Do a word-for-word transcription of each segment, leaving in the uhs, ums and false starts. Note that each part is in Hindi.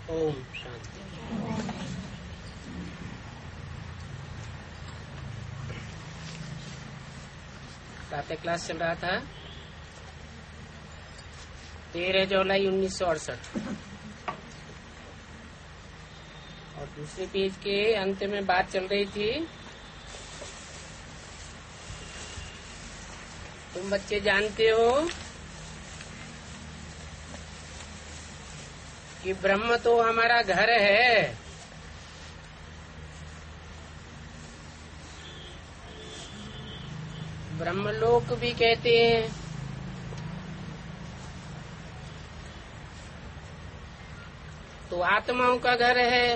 ओम शांति। प्रातः क्लास चल रहा था तेरह जुलाई उन्नीस सौ अड़सठ और दूसरे पेज के अंत में बात चल रही थी। तुम बच्चे जानते हो कि ब्रह्म तो हमारा घर है, ब्रह्मलोक भी कहते हैं। तो आत्माओं का घर है,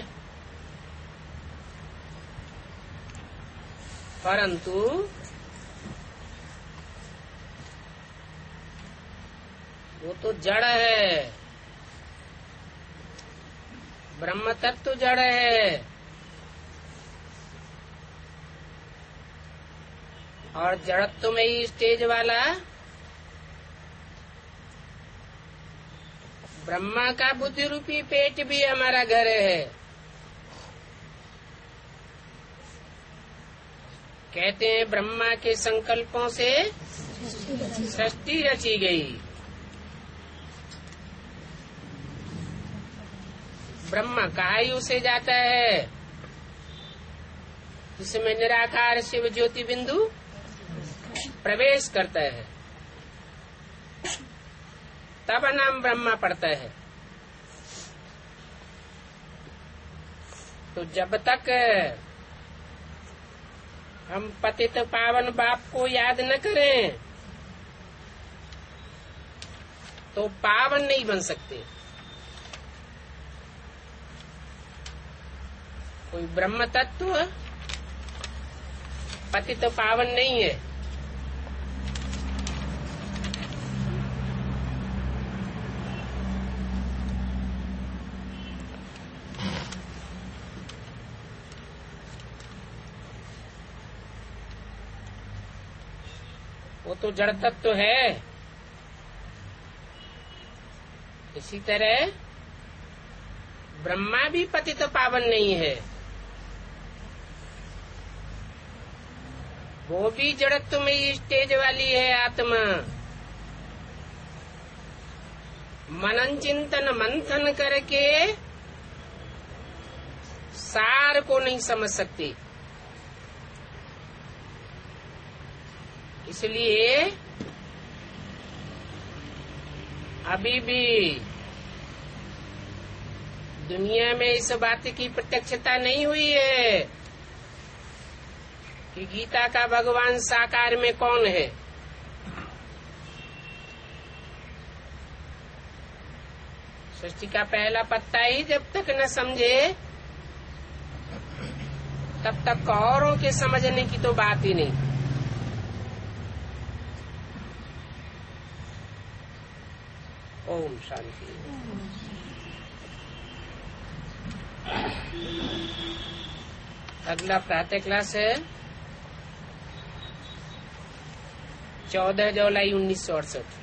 परंतु वो तो जड़ है, ब्रह्म तत्व जड़ है और जड़त्व में ही स्टेज वाला ब्रह्मा का बुद्धि रूपी पेट भी हमारा घर है। कहते हैं ब्रह्मा के संकल्पों से सृष्टि रची गई। ब्रह्मा कायु से जाता है जिसमें निराकार शिव ज्योति बिंदु प्रवेश करता है, तब नाम ब्रह्मा पड़ता है। तो जब तक हम पतित पावन बाप को याद न करें तो पावन नहीं बन सकते। कोई ब्रह्म तत्व पतित पावन नहीं है। वो तो जड़ तत्व है। इसी तरह ब्रह्मा भी पतित पावन नहीं है, वो भी जड़त्व में ही स्टेज वाली है आत्मा। मनन चिंतन मंथन करके सार को नहीं समझ सकती। इसलिए अभी भी दुनिया में इस बात की प्रत्यक्षता नहीं हुई है कि गीता का भगवान साकार में कौन है। सृष्टि का पहला पत्ता ही जब तक न समझे तब तक औरों के समझने की तो बात ही नहीं। ओम शांति। अगला प्रातः क्लास है चौदह जुलाई उन्नीस सौ अड़सठ।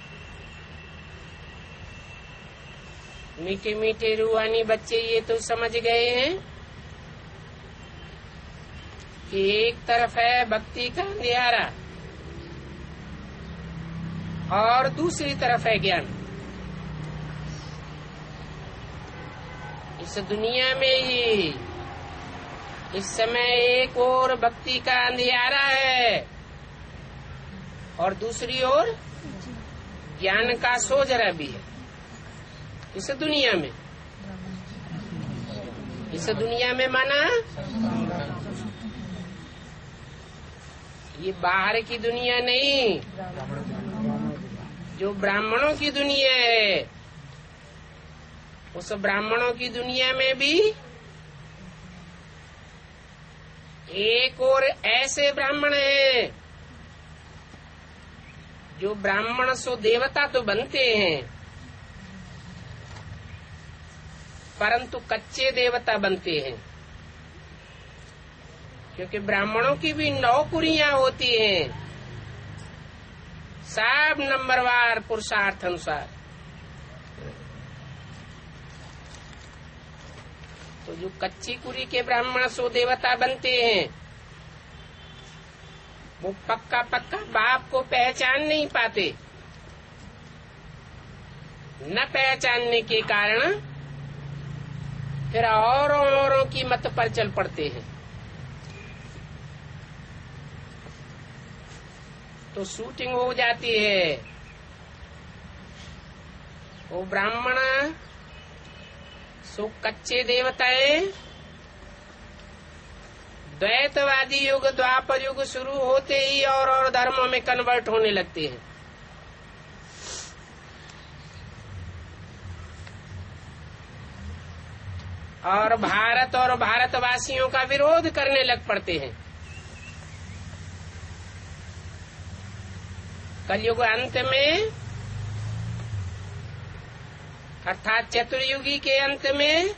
मीठे मीठे रूहानी बच्चे ये तो समझ गए हैं कि एक तरफ है भक्ति का अंधियारा और दूसरी तरफ है ज्ञान। इस दुनिया में ही इस समय एक ओर भक्ति का अंधियारा है और दूसरी ओर ज्ञान का सोजरा भी है। इस दुनिया में इस दुनिया में माना ये बाहर की दुनिया नहीं, जो ब्राह्मणों की दुनिया है। उस ब्राह्मणों की दुनिया में भी एक और ऐसे ब्राह्मण हैं जो ब्राह्मण सो देवता तो बनते हैं परंतु कच्चे देवता बनते हैं, क्योंकि ब्राह्मणों की भी नौकरियां होती हैं सब नंबरवार पुरुषार्थ अनुसार। तो जो कच्ची कुरी के ब्राह्मण सो देवता बनते हैं, वो पक्का पक्का बाप को पहचान नहीं पाते। न पहचानने के कारण फिर औरों औरों की मत पर चल पड़ते हैं। तो शूटिंग हो जाती है। वो ब्राह्मण सो कच्चे देवताएं द्वैतवादी युग द्वापर युग शुरू होते ही और और धर्मों में कन्वर्ट होने लगते हैं। और भारत और भारतवासियों का विरोध करने लग पड़ते हैं। कलयुग अंत में अर्थात चतुर्युगी के अंत में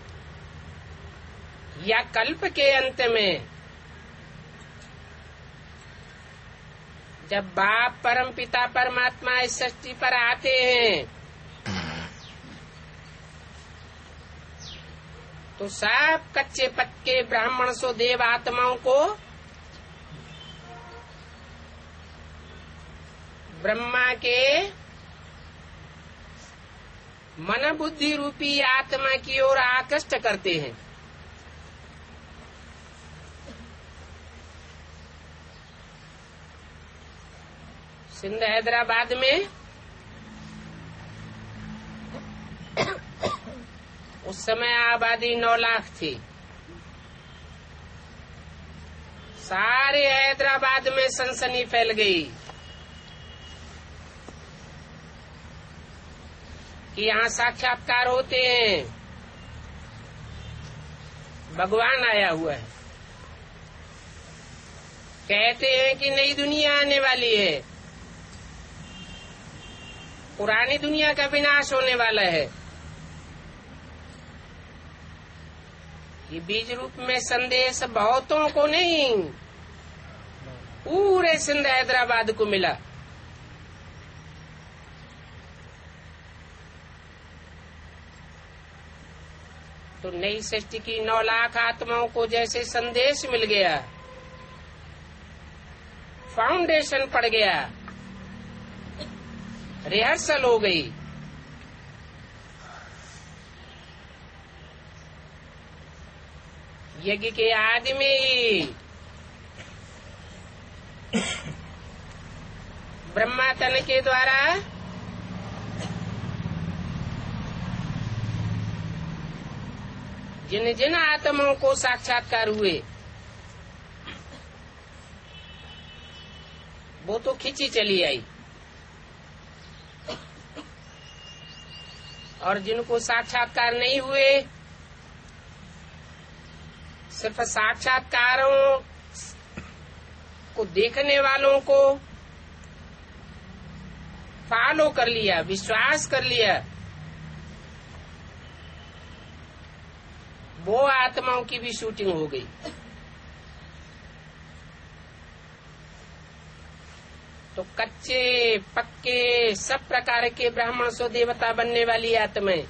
या कल्प के अंत में जब बाप परम पिता परमात्मा इस सृष्टि पर आते हैं तो सब कच्चे पक्के ब्राह्मण सो देव आत्माओं को ब्रह्मा के मन बुद्धि रूपी आत्मा की ओर आकृष्ट करते हैं। सिंध हैदराबाद में उस समय आबादी नौ लाख थी। सारे हैदराबाद में सनसनी फैल गई कि यहाँ साक्षात्कार होते हैं, भगवान आया हुआ है। कहते हैं कि नई दुनिया आने वाली है, पुरानी दुनिया का विनाश होने वाला है। ये बीज रूप में संदेश बहुतों को नहीं, पूरे सिंध हैदराबाद को मिला। तो नई सृष्टि की नौ लाख आत्माओं को जैसे संदेश मिल गया, फाउंडेशन पड़ गया, रिहर्सल हो गई। यज्ञ के आदि में ही ब्रह्मा तन के द्वारा जिन जिन आत्माओं को साक्षात्कार हुए वो तो खिंची चली आई, और जिनको साक्षात्कार नहीं हुए सिर्फ साक्षात्कारों को देखने वालों को फॉलो कर लिया, विश्वास कर लिया, वो आत्माओं की भी शूटिंग हो गई। तो कच्चे पक्के सब प्रकार के ब्राह्मण सो देवता बनने वाली आत्माएं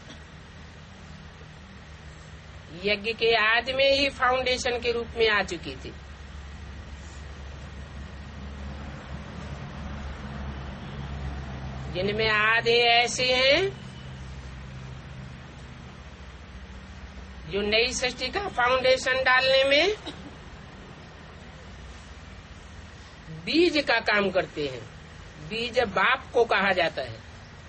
यज्ञ के आदि में ही फाउंडेशन के रूप में आ चुकी थी। जिनमें आधे ऐसे हैं जो नई सृष्टि का फाउंडेशन डालने में बीज का काम करते हैं। बीज बाप को कहा जाता है।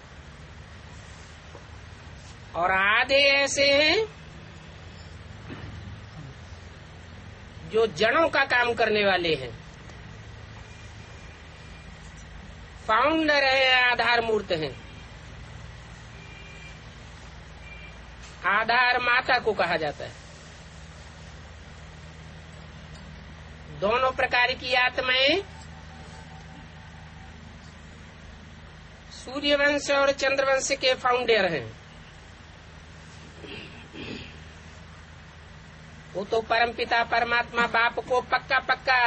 और आधे ऐसे हैं जो जड़ों का काम करने वाले हैं। फाउंडर है, आधार मूर्त हैं। आधार माता को कहा जाता है। दोनों प्रकार की आत्माएं सूर्यवंश और चंद्रवंश के फाउंडर हैं। वो तो परमपिता परमात्मा बाप को पक्का पक्का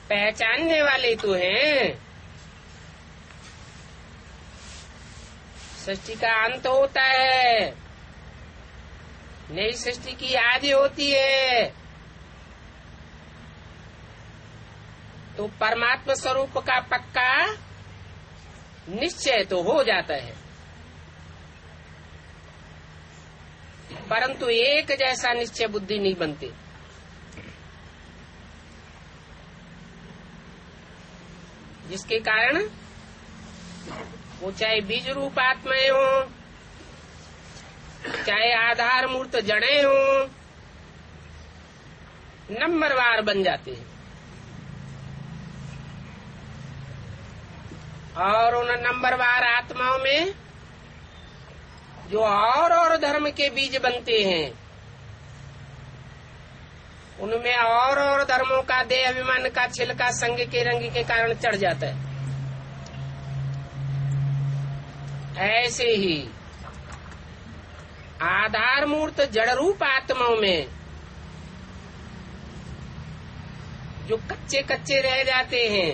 पहचानने वाले तो हैं। सृष्टि का अंत होता है, नई सृष्टि की आदि होती है। तो परमात्मा स्वरूप का पक्का निश्चय तो हो जाता है, परंतु एक जैसा निश्चय बुद्धि नहीं बनते। जिसके कारण वो चाहे बीज रूप आत्माएं हो, चाहे आधार मूर्त जड़ें हो, नंबरवार बन जाते हैं। और उन नंबरवार आत्माओं में जो और और धर्म के बीज बनते हैं, उनमें और और धर्मों का देह अभिमान का छिलका संग के रंग के कारण चढ़ जाता है। ऐसे ही आधार मूर्त जड़ रूप आत्माओं में जो कच्चे कच्चे रह जाते हैं,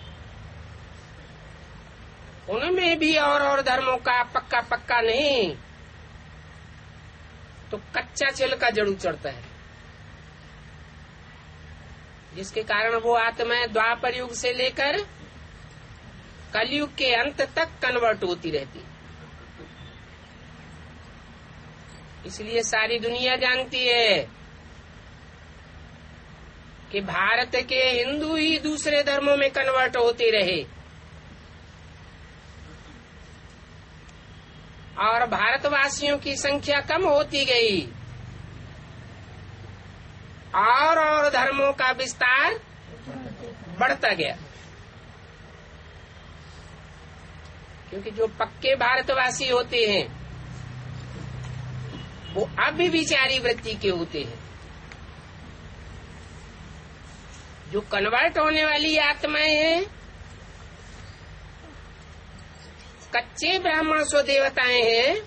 उनमें भी और और धर्मों का पक्का पक्का नहीं तो कच्चा छिलका जरूर चढ़ता है। जिसके कारण वो आत्माएं द्वापर युग से लेकर कलयुग के अंत तक कन्वर्ट होती रहती। इसलिए सारी दुनिया जानती है कि भारत के हिंदू ही दूसरे धर्मों में कन्वर्ट होते रहे और भारतवासियों की संख्या कम होती गई और और धर्मों का विस्तार बढ़ता गया। क्योंकि जो पक्के भारतवासी होते हैं वो अभिविचारी वृत्ति के होते हैं। जो कन्वर्ट होने वाली आत्माएं हैं, कच्चे ब्राह्मण सो देवताएं हैं,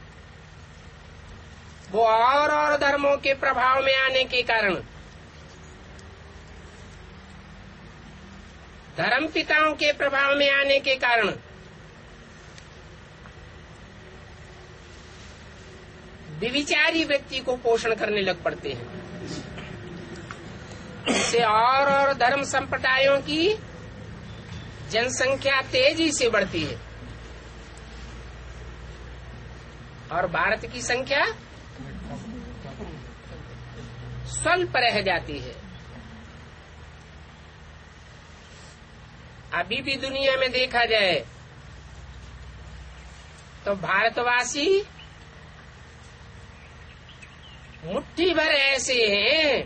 वो और और धर्मों के प्रभाव में आने के कारण धर्म पिताओं के प्रभाव में आने के कारण विविचारी व्यक्ति को पोषण करने लग पड़ते हैं। इससे और और धर्म संप्रदायों की जनसंख्या तेजी से बढ़ती है और भारत की संख्या स्वल्प रह जाती है। अभी भी दुनिया में देखा जाए तो भारतवासी मुट्ठी भर ऐसे हैं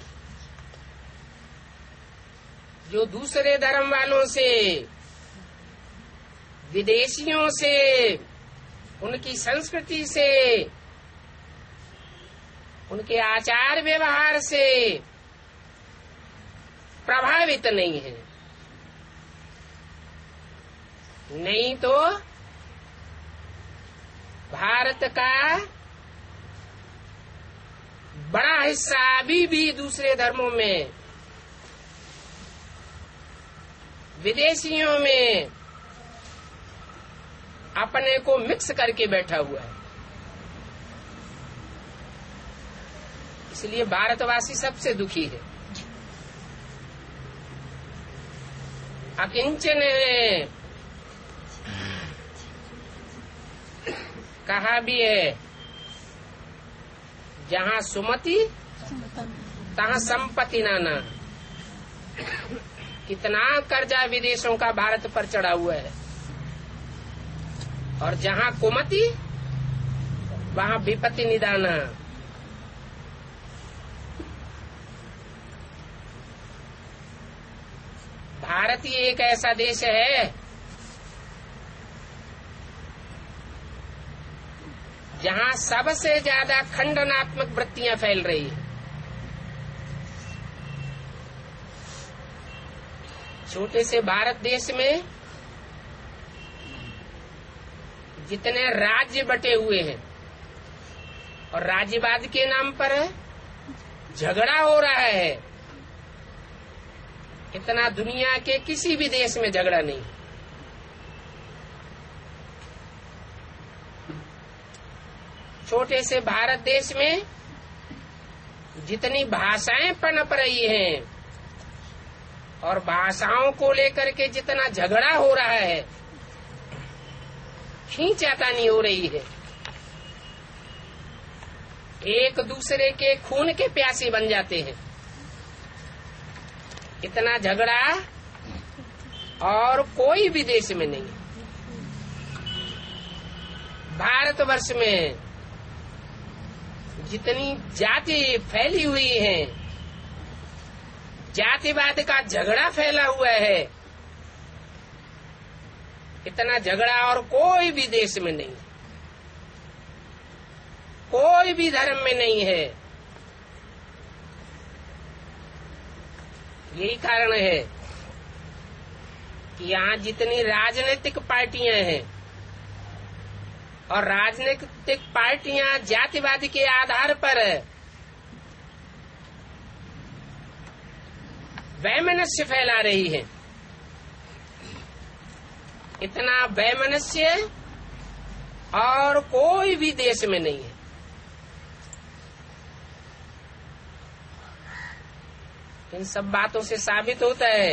जो दूसरे धर्म वालों से, विदेशियों से, उनकी संस्कृति से, उनके आचार व्यवहार से प्रभावित नहीं है। नहीं तो भारत का बड़ा हिस्सा अभी भी दूसरे धर्मों में, विदेशियों में अपने को मिक्स करके बैठा हुआ है। इसलिए भारतवासी सबसे दुखी है, अकिंचन है। कहा भी है, जहाँ सुमति तहाँ संपत्ति नाना। कितना कर्जा विदेशों का भारत पर चढ़ा हुआ है और जहाँ कुमति वहाँ विपत्ति निदाना। भारत ही एक ऐसा देश है जहाँ सबसे ज्यादा खंडनात्मक वृत्तियां फैल रही है। छोटे से भारत देश में जितने राज्य बटे हुए हैं और राज्यवाद के नाम पर झगड़ा हो रहा है, इतना दुनिया के किसी भी देश में झगड़ा नहीं। छोटे से भारत देश में जितनी भाषाएं पनप रही हैं और भाषाओं को लेकर के जितना झगड़ा हो रहा है, खींचातानी हो रही है, एक दूसरे के खून के प्यासे बन जाते हैं, इतना झगड़ा और कोई भी देश में नहीं है। भारतवर्ष में जितनी जाति फैली हुई है, जातिवाद का झगड़ा फैला हुआ है, इतना झगड़ा और कोई भी देश में नहीं, कोई भी धर्म में नहीं है। यही कारण है कि यहाँ जितनी राजनीतिक पार्टियां हैं और राजनीतिक पार्टियां जातिवाद के आधार पर वैमनस्य फैला रही है, इतना वैमनस्य और कोई भी देश में नहीं है। इन सब बातों से साबित होता है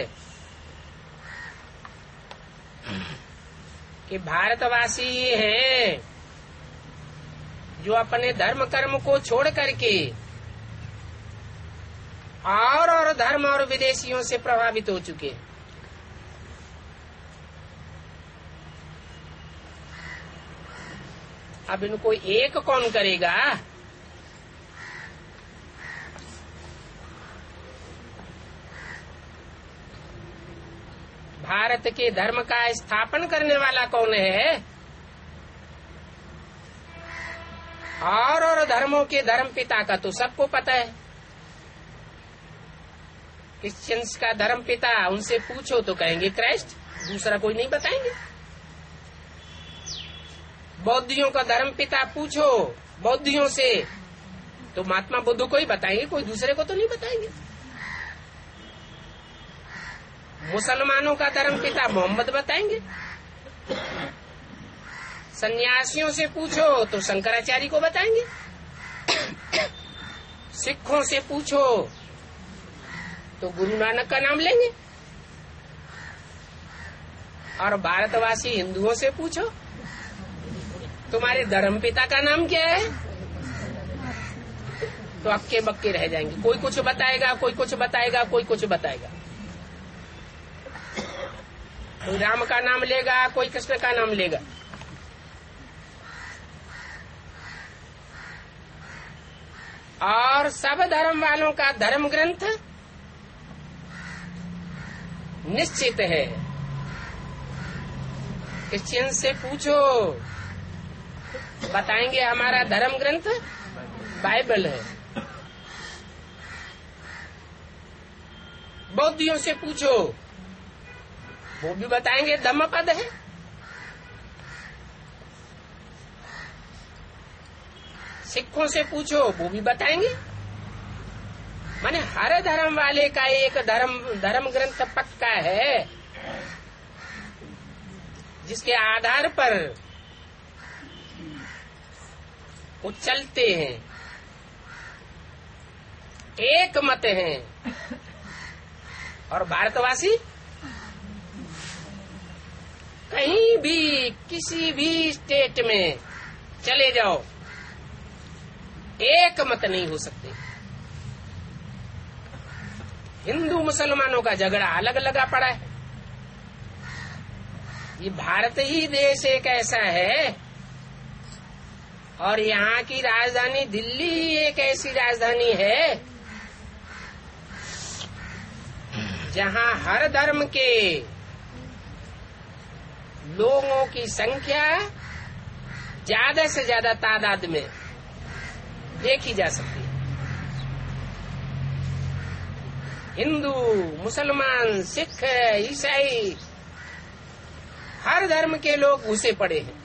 कि भारतवासी ये हैं जो अपने धर्म कर्म को छोड़ करके और और धर्म और विदेशियों से प्रभावित हो चुके हैं। अब इनको एक कौन करेगा? भारत के धर्म का स्थापन करने वाला कौन है? और और धर्मों के धर्म पिता का तो सबको पता है। क्रिश्चियंस का धर्म पिता उनसे पूछो तो कहेंगे क्राइस्ट, दूसरा कोई नहीं बताएंगे। बौद्धियों का धर्म पिता पूछो बौद्धियों से तो महात्मा बुद्ध को ही बताएंगे, कोई दूसरे को तो नहीं बताएंगे। मुसलमानों का धर्म पिता मोहम्मद बताएंगे। सन्यासियों से पूछो तो शंकराचार्य को बताएंगे। सिखों से पूछो तो गुरु नानक का नाम लेंगे। और भारतवासी हिंदुओं से पूछो तुम्हारे धर्म पिता का नाम क्या है, तो अक्के बक्के रह जाएंगे। कोई कुछ बताएगा, कोई कुछ बताएगा, कोई कुछ बताएगा। कोई राम का नाम लेगा, कोई कृष्ण का नाम लेगा। और सब धर्म वालों का धर्म ग्रंथ निश्चित है। क्रिश्चियन से पूछो बताएंगे हमारा धर्म ग्रंथ बाइबल है। बौद्धियों से पूछो वो भी बताएंगे धम्मपद है। सिखों से पूछो वो भी बताएंगे। माने हर धर्म वाले का एक धर्म धर्म ग्रंथ पक्का है जिसके आधार पर वो चलते हैं, एक मत हैं। और भारतवासी कहीं भी किसी भी स्टेट में चले जाओ एक मत नहीं हो सकते। हिंदू मुसलमानों का झगड़ा अलग लगा पड़ा है। ये भारत ही देश एक ऐसा है और यहाँ की राजधानी दिल्ली ही एक ऐसी राजधानी है जहाँ हर धर्म के लोगों की संख्या ज्यादा से ज्यादा तादाद में देखी जा सकती है। हिंदू, मुसलमान, सिख, ईसाई, हर धर्म के लोग घुसे पड़े हैं।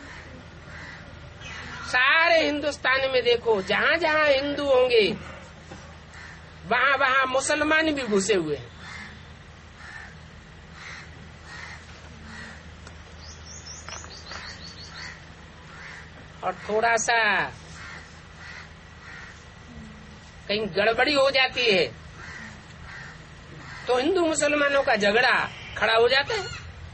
सारे हिंदुस्तान में देखो जहाँ जहाँ हिंदू होंगे वहाँ वहाँ मुसलमान भी घुसे हुए हैं। और थोड़ा सा कहीं गड़बड़ी हो जाती है तो हिंदू मुसलमानों का झगड़ा खड़ा हो जाता है।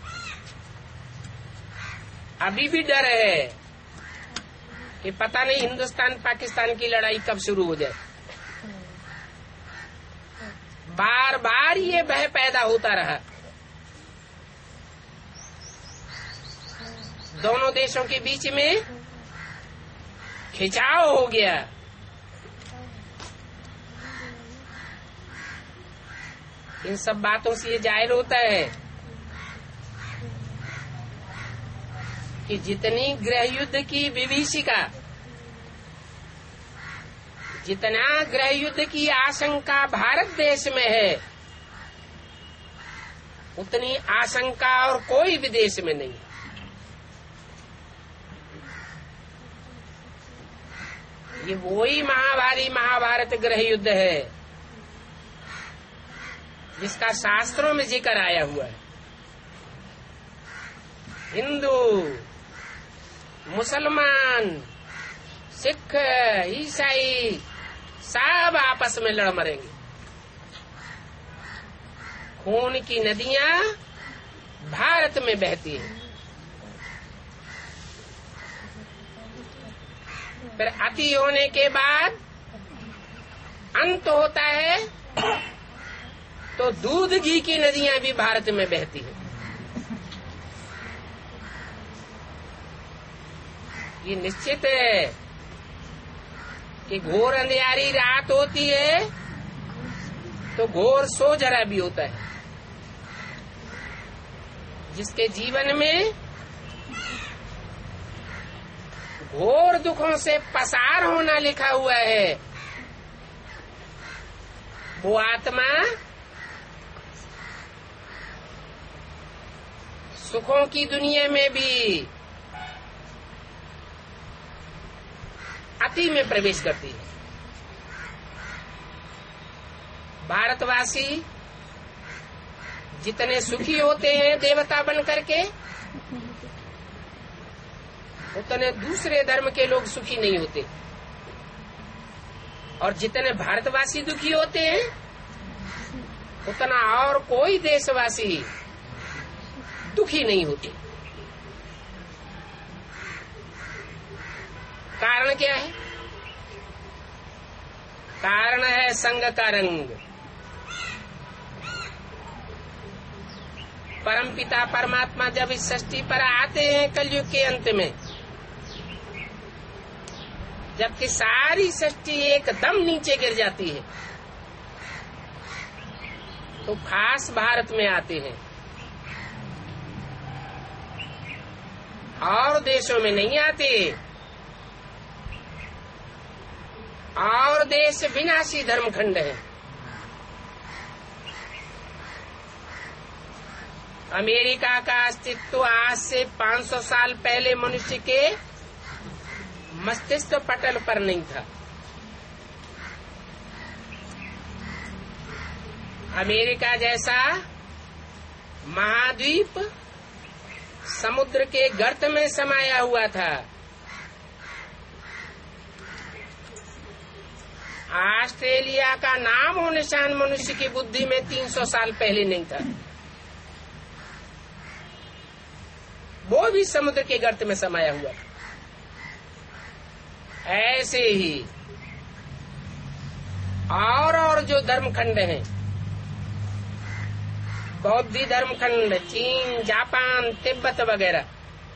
अभी भी डर है कि पता नहीं हिंदुस्तान पाकिस्तान की लड़ाई कब शुरू हो जाए। बार बार ये भय पैदा होता रहा। दोनों देशों के बीच में खिंचाव हो गया। इन सब बातों से ये जाहिर होता है कि जितनी गृह युद्ध की विभीषिका, जितना गृह युद्ध की आशंका भारत देश में है, उतनी आशंका और कोई भी देश में नहीं। ये वही महाभारी महाभारत गृह युद्ध है जिसका शास्त्रों में जिक्र आया हुआ है। हिंदू, मुसलमान, सिख, ईसाई सब आपस में लड़ मरेंगे। खून की नदियां भारत में बहती हैं। फिर अति होने के बाद अंत होता है तो दूध घी की नदियां भी भारत में बहती हैं। ये निश्चित है कि घोर अंधियारी रात होती है तो घोर सोजरा भी होता है। जिसके जीवन में घोर दुखों से पसार होना लिखा हुआ है, वो आत्मा सुखों की दुनिया में भी अति में प्रवेश करती है। भारतवासी जितने सुखी होते हैं देवता बन करके, उतने दूसरे धर्म के लोग सुखी नहीं होते। और जितने भारतवासी दुखी होते हैं, उतना और कोई देशवासी दुखी नहीं होते। कारण क्या है? कारण है संग का रंग। परमपिता परमात्मा जब इस सृष्टि पर आते हैं कलयुग के अंत में, जबकि सारी सृष्टि एकदम नीचे गिर जाती है, तो खास भारत में आते हैं और देशों में नहीं आते। और देश विनाशी धर्मखंड है। अमेरिका का अस्तित्व आज से पाँच सौ साल पहले मनुष्य के मस्तिष्क पटल पर नहीं था। अमेरिका जैसा महाद्वीप समुद्र के गर्त में समाया हुआ था। ऑस्ट्रेलिया का नाम और निशान मनुष्य की बुद्धि में तीन सौ साल पहले नहीं था। वो भी समुद्र के गर्त में समाया हुआ था। ऐसे ही और और जो धर्मखंड हैं, बौद्ध धर्मखंड, चीन, जापान, तिब्बत वगैरह,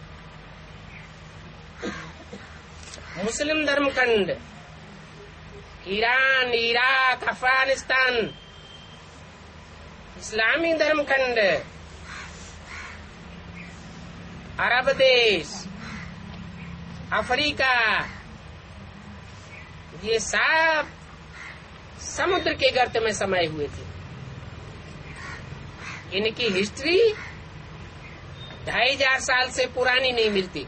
मुस्लिम धर्मखंड, ईरान, इराक, अफगानिस्तान, इस्लामी धर्मखंड, अरब देश, अफ्रीका, ये सब समुद्र के गर्त में समाये हुए थे। इनकी हिस्ट्री ढाई हजार साल से पुरानी नहीं मिलती।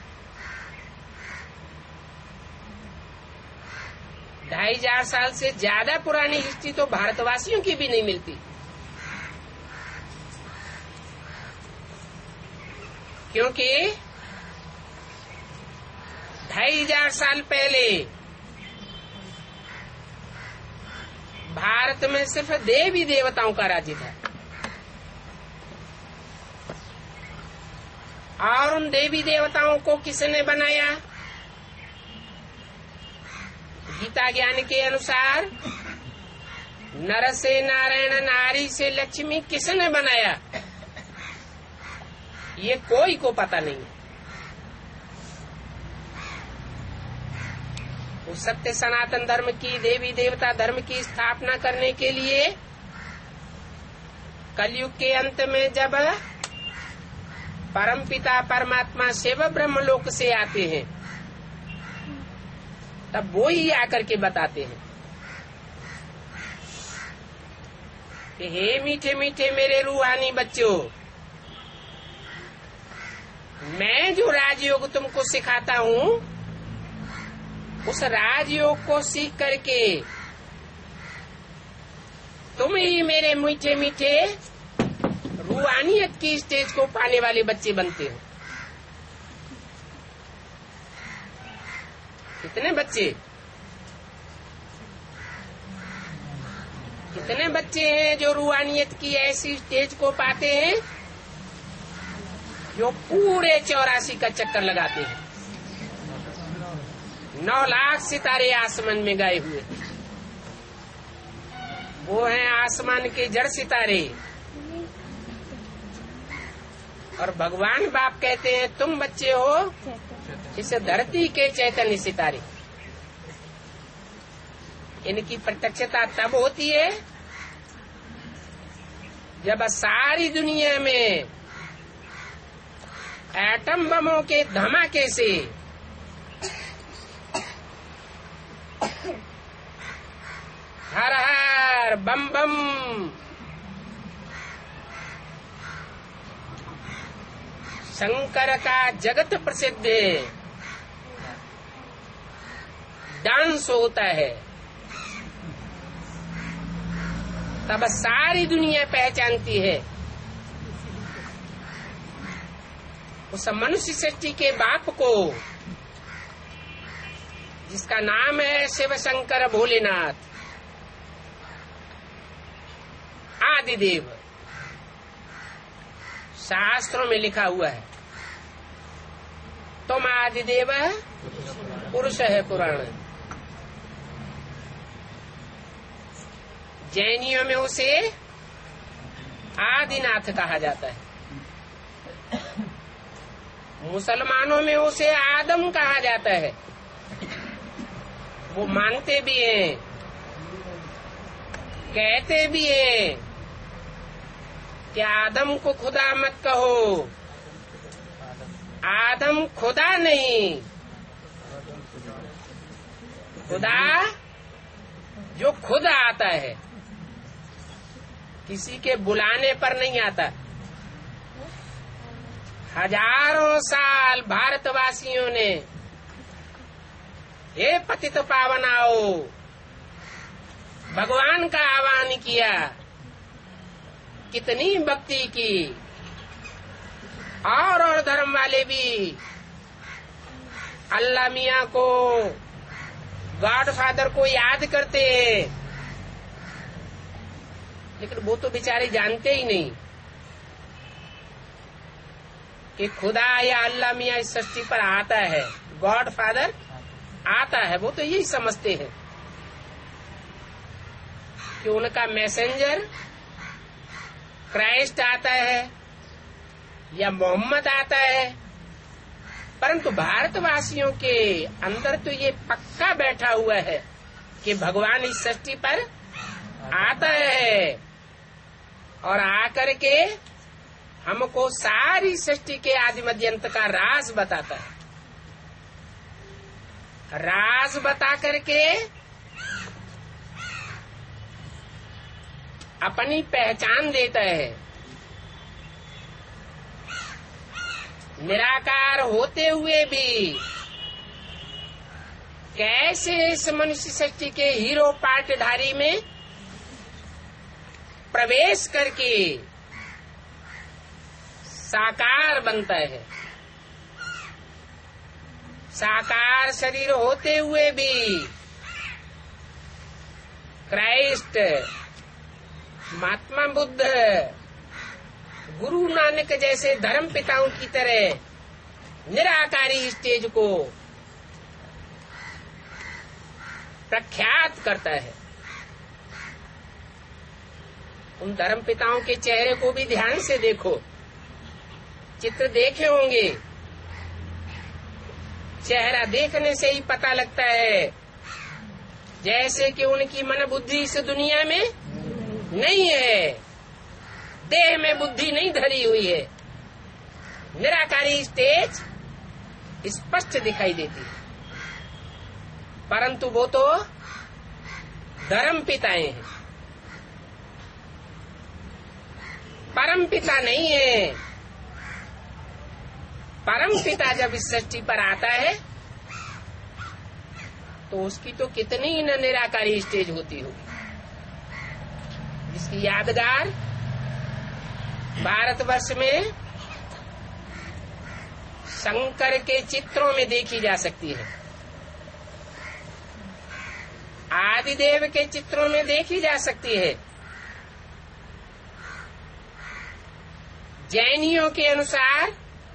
ढाई हजार साल से ज्यादा पुरानी हिस्ट्री तो भारतवासियों की भी नहीं मिलती। क्योंकि ढाई हजार साल पहले भारत में सिर्फ देवी देवताओं का राज्य था, और उन देवी देवताओं को किसने बनाया? गीता ज्ञान के अनुसार नर से नारायण, नारी से लक्ष्मी किसने बनाया? ये कोई को पता नहीं। उस सत्य सनातन धर्म की, देवी देवता धर्म की स्थापना करने के लिए कलयुग के अंत में जब परमपिता परमात्मा शिव ब्रह्मलोक से आते हैं, तब वो ही आकर के बताते हैं कि हे मीठे मीठे मेरे रूहानी बच्चों, मैं जो राजयोग तुमको सिखाता हूँ, उस राजयोग को सीख करके तुम ही मेरे मीठे मीठे रूहानियत की स्टेज को पाने वाले बच्चे बनते हो। कितने बच्चे कितने बच्चे हैं जो रूहानियत की ऐसी स्टेज को पाते हैं, जो पूरे चौरासी का चक्कर लगाते हैं। नौ लाख सितारे आसमान में गए हुए, वो हैं आसमान के जड़ सितारे। और भगवान बाप कहते हैं तुम बच्चे हो इस धरती के चैतन्य सितारे। इनकी प्रत्यक्षता तब होती है जब सारी दुनिया में एटम बमों के धमाके से हर हर बम बम शंकर का जगत प्रसिद्ध डांस होता है, तब सारी दुनिया पहचानती है उस मनुष्य सृष्टि के बाप को, जिसका नाम है शिव शंकर भोलेनाथ आदिदेव। शास्त्रों में लिखा हुआ है तुम आदिदेव पुरुष है पुराण। जैनियों में उसे आदिनाथ कहा जाता है, मुसलमानों में उसे आदम कहा जाता है। वो मानते भी हैं, कहते भी हैं कि आदम को खुदा मत कहो, आदम खुदा नहीं, खुदा जो खुद आता है, किसी के बुलाने पर नहीं आता। हजारों साल भारतवासियों ने हे पतित पावनाओ भगवान का आह्वान किया, कितनी भक्ति की, और और धर्म वाले भी अल्लाह मियाँ को, गॉड फादर को याद करते हैं, लेकिन वो तो बेचारे जानते ही नहीं कि खुदा या अल्लाह मियाँ इस सृष्टि पर आता है, गॉड फादर आता है। वो तो यही समझते हैं कि उनका मैसेंजर क्राइस्ट आता है या मोहम्मद आता है, परंतु भारतवासियों के अंदर तो ये पक्का बैठा हुआ है कि भगवान इस सृष्टि पर आता है और आकर के हमको सारी सृष्टि के आदि मध्य अंत का राज बताता है। राज बता करके अपनी पहचान देता है। निराकार होते हुए भी कैसे इस मनुष्य सृष्टि के हीरो पाटधारी में प्रवेश करके साकार बनता है। साकार शरीर होते हुए भी क्राइस्ट, महात्मा बुद्ध, गुरु नानक जैसे धर्म पिताओं की तरह निराकारी स्टेज को प्रख्यात करता है। उन धर्म पिताओं के चेहरे को भी ध्यान से देखो, चित्र देखे होंगे, चेहरा देखने से ही पता लगता है जैसे कि उनकी मन बुद्धि इस दुनिया में नहीं है, देह में बुद्धि नहीं धरी हुई है। निराकारी स्टेज स्पष्ट दिखाई देती है, परंतु वो तो धर्म पिताएं हैं, परम पिता नहीं है। परम पिता जब इस सृष्टि पर आता है तो उसकी तो कितनी न निराकारी स्टेज होती होगी, जिसकी यादगार भारतवर्ष में शंकर के चित्रों में देखी जा सकती है, आदिदेव के चित्रों में देखी जा सकती है। जैनियों के अनुसार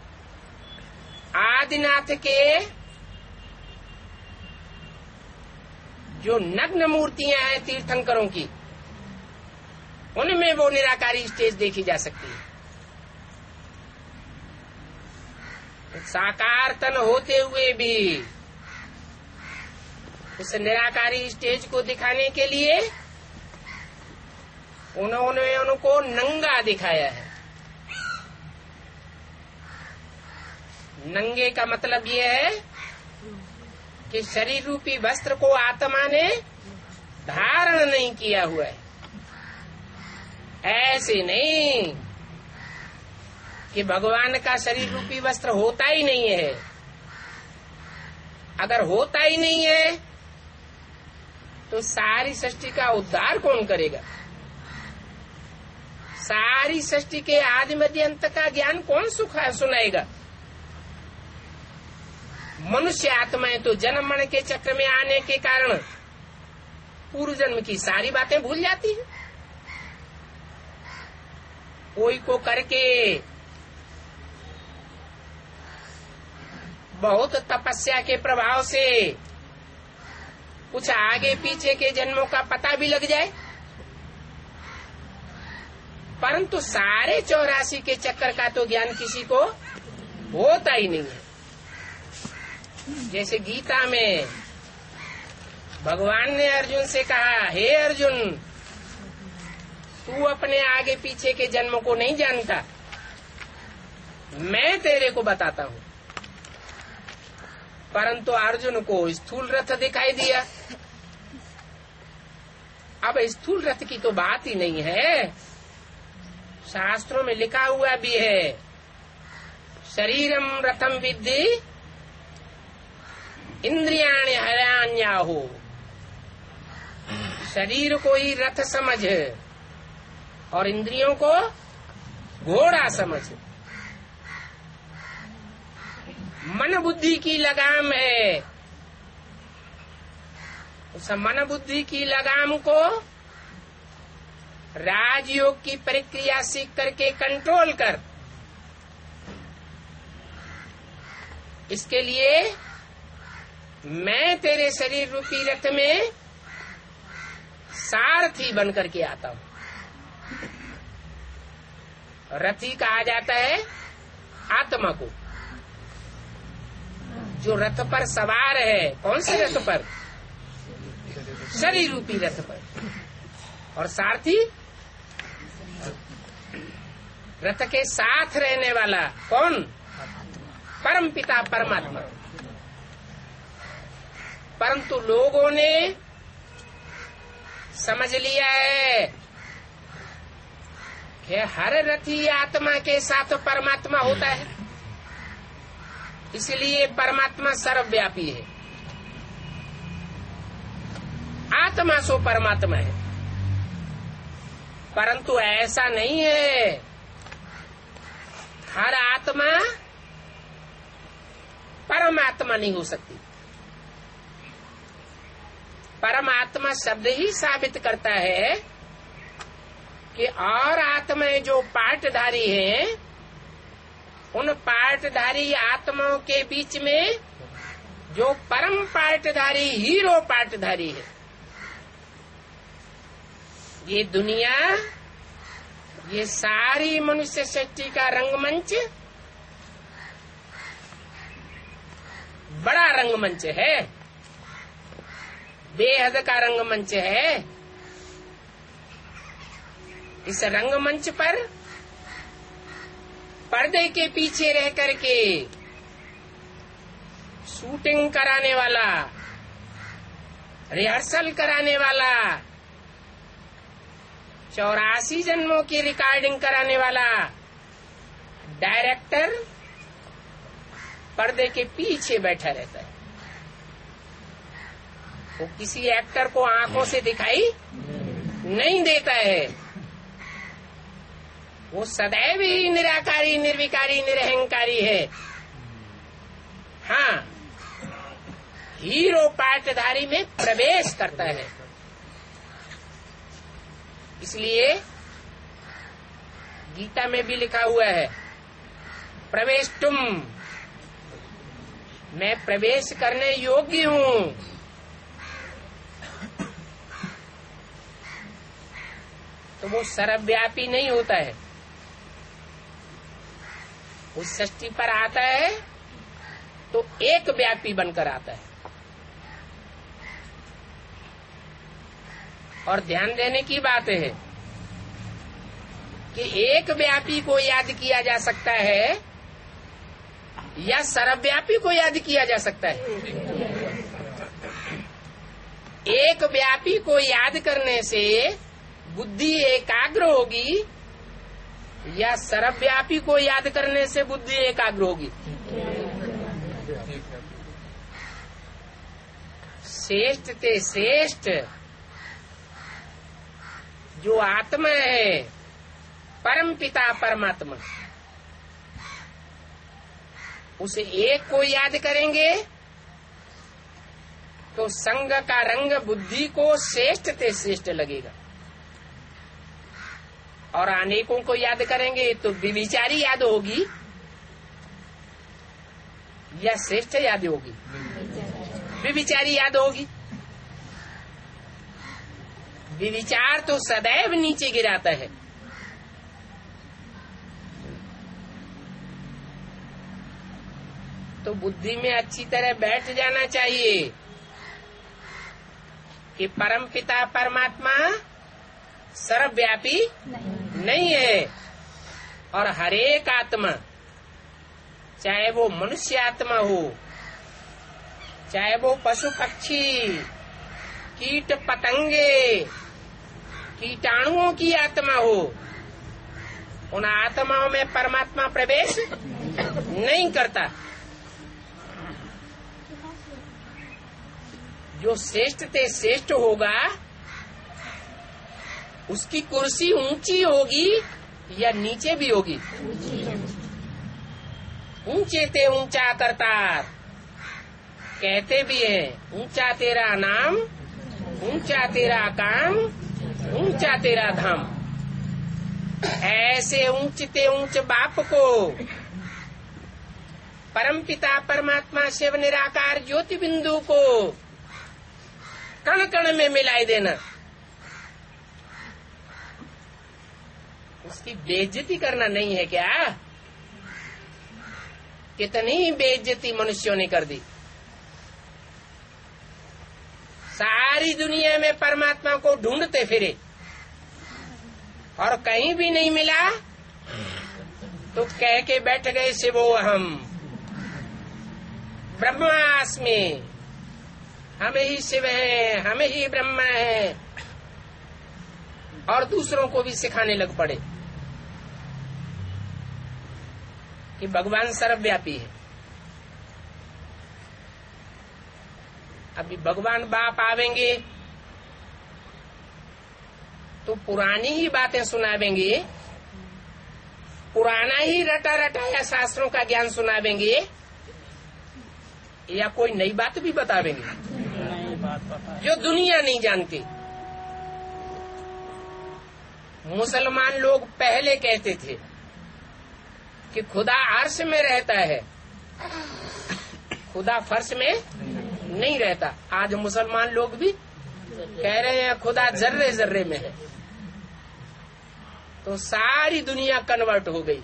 आदिनाथ के जो नग्न मूर्तियां हैं तीर्थंकरों की, उनमें वो निराकारी स्टेज देखी जा सकती है। साकार तन होते हुए भी उस निराकारी स्टेज को दिखाने के लिए उन्होंने उनको नंगा दिखाया है। नंगे का मतलब यह है कि शरीर रूपी वस्त्र को आत्मा ने धारण नहीं किया हुआ है। ऐसे नहीं कि भगवान का शरीर रूपी वस्त्र होता ही नहीं है। अगर होता ही नहीं है तो सारी सृष्टि का उद्धार कौन करेगा? सारी सृष्टि के आदि मध्य अंत का ज्ञान कौन सुखा सुनाएगा? मनुष्य आत्माएं तो जन्म मरण के चक्र में आने के कारण पूर्व जन्म की सारी बातें भूल जाती हैं। कोई को करके बहुत तपस्या के प्रभाव से कुछ आगे पीछे के जन्मों का पता भी लग जाए, परंतु सारे चौरासी के चक्कर का तो ज्ञान किसी को होता ही नहीं है। जैसे गीता में भगवान ने अर्जुन से कहा, हे अर्जुन, तू अपने आगे पीछे के जन्मों को नहीं जानता, मैं तेरे को बताता हूँ। परंतु अर्जुन को स्थूल रथ दिखाई दिया। अब स्थूल रथ की तो बात ही नहीं है, शास्त्रों में लिखा हुआ भी है, शरीरम रथम विद्धि इंद्रियाणि हरान्याहो। शरीर को ही रथ समझ और इंद्रियों को घोड़ा समझ। मन बुद्धि की लगाम है, उस मन बुद्धि की लगाम को राजयोग की प्रक्रिया सीख करके कंट्रोल कर। इसके लिए मैं तेरे शरीर रूपी रथ में सारथी बन करके आता हूं। रथी कहा जाता है आत्मा को, जो रथ पर सवार है। कौन से रथ पर? शरीर रूपी रथ पर। और सारथी रथ के साथ रहने वाला कौन? परम पिता परमात्मा। परंतु लोगों ने समझ लिया है कि हर रथी आत्मा के साथ परमात्मा होता है, इसलिए परमात्मा सर्वव्यापी है। आत्मा सो परमात्मा है, परंतु ऐसा नहीं है। हर आत्मा परमात्मा नहीं हो सकती। परमात्मा शब्द ही साबित करता है कि और आत्माएं जो पार्टधारी हैं, उन पार्टधारी आत्माओं के बीच में जो परम पार्टधारी हीरो पार्टधारी है, ये दुनिया, ये सारी मनुष्य सृष्टि का रंगमंच बड़ा रंगमंच है, बेहद का रंगमंच है। इस रंगमंच पर पर्दे के पीछे रह करके शूटिंग कराने वाला, रिहर्सल कराने वाला, चौरासी जन्मों की रिकॉर्डिंग कराने वाला डायरेक्टर पर्दे के पीछे बैठा रहता है। वो किसी एक्टर को आंखों से दिखाई नहीं देता है। वो सदैव ही निराकारी, निर्विकारी, निरहंकारी है। हाँ, हीरो पार्टधारी में प्रवेश करता है। इसलिए गीता में भी लिखा हुआ है, प्रवेश तुम, मैं प्रवेश करने योग्य हूँ। तो वो सर्वव्यापी नहीं होता है, उस सृष्टि पर आता है तो एक व्यापी बनकर आता है। और ध्यान देने की बात है कि एक व्यापी को याद किया जा सकता है या सर्वव्यापी को याद किया जा सकता है। एक व्यापी को याद करने से बुद्धि एकाग्र होगी या सर्वव्यापी को याद करने से बुद्धि एकाग्र होगी? श्रेष्ठ ते श्रेष्ठ जो आत्मा है, परम पिता परमात्मा, उसे एक को याद करेंगे तो संग का रंग बुद्धि को श्रेष्ठ ते श्रेष्ठ लगेगा, और अनेकों को याद करेंगे तो विविचारी याद होगी या श्रेष्ठ याद होगी? विविचारी याद होगी। विविचार तो सदैव नीचे गिराता है। तो बुद्धि में अच्छी तरह बैठ जाना चाहिए कि परम पिता परमात्मा सर्वव्यापी नहीं, नहीं है, और हरेक आत्मा, चाहे वो मनुष्य आत्मा हो, चाहे वो पशु पक्षी, कीट पतंगे, कीटाणुओं की आत्मा हो, उन आत्माओं में परमात्मा प्रवेश नहीं करता। जो श्रेष्ठ ते श्रेष्ठ होगा उसकी कुर्सी ऊंची होगी या नीचे भी होगी? ऊंचे ते ऊंचा करतार, कहते भी हैं ऊंचा तेरा नाम, ऊंचा तेरा काम, ऊंचा तेरा धाम। ऐसे ऊंचते ऊंच बाप को परम पिता परमात्मा शिव निराकार ज्योति बिंदु को कण कण में मिलाई देना, उसकी बेइज्जती करना नहीं है क्या? कितनी बेइज्जती मनुष्यों ने कर दी। सारी दुनिया में परमात्मा को ढूंढते फिरे और कहीं भी नहीं मिला तो कह के बैठ गए शिवो अहम ब्रह्मास्मि, हम ही शिव हैं, हम ही ब्रह्मा हैं, और दूसरों को भी सिखाने लग पड़े कि भगवान सर्वव्यापी है। अभी भगवान बाप आवेंगे तो पुरानी ही बातें सुनावेंगे, पुराना ही रटा रटाया शास्त्रों का ज्ञान सुनावेंगे, या कोई नई बात भी बतावेंगे? बात पता है जो दुनिया नहीं जानती। मुसलमान लोग पहले कहते थे कि खुदा अर्श में रहता है, खुदा फर्श में नहीं रहता। आज मुसलमान लोग भी कह रहे हैं खुदा जर्रे जर्रे में है। तो सारी दुनिया कन्वर्ट हो गई,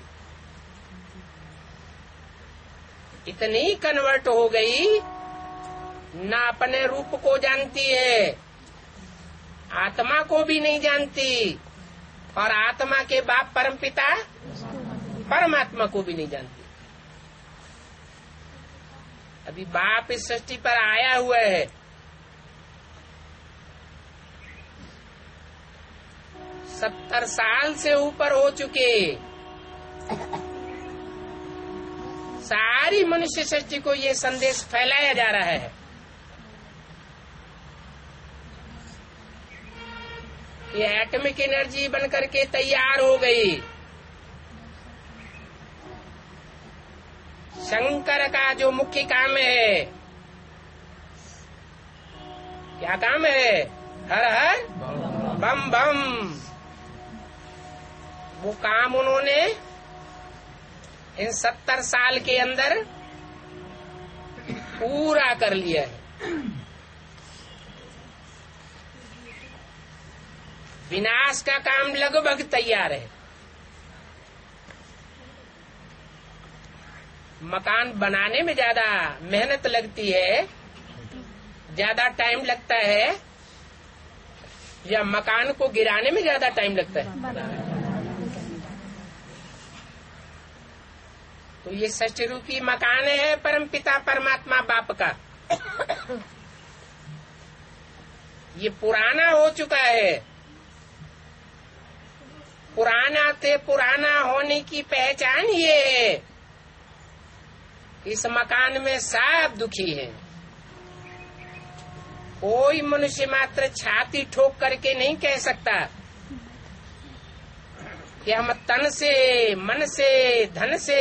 इतनी कन्वर्ट हो गई, ना अपने रूप को जानती है, आत्मा को भी नहीं जानती, और आत्मा के बाप परमपिता परमात्मा को भी नहीं जानती। अभी बाप इस सृष्टि पर आया हुआ है, सत्तर साल से ऊपर हो चुके, सारी मनुष्य सृष्टि को ये संदेश फैलाया जा रहा है कि एटॉमिक एनर्जी बनकर के तैयार हो गई। शंकर का जो मुख्य काम है, क्या काम है? हर हर बम बम। वो काम उन्होंने इन सत्तर साल के अंदर पूरा कर लिया है। विनाश का काम लगभग तैयार है। मकान बनाने में ज्यादा मेहनत लगती है, ज्यादा टाइम लगता है, या मकान को गिराने में ज्यादा टाइम लगता है? तो ये सृष्टि रूपी मकान है परम पिता परमात्मा बाप का। ये पुराना हो चुका है। पुराना थे, पुराना होने की पहचान ये है, इस मकान में सब दुखी है। कोई मनुष्य मात्र छाती ठोक करके नहीं कह सकता कि हम तन से, मन से, धन से,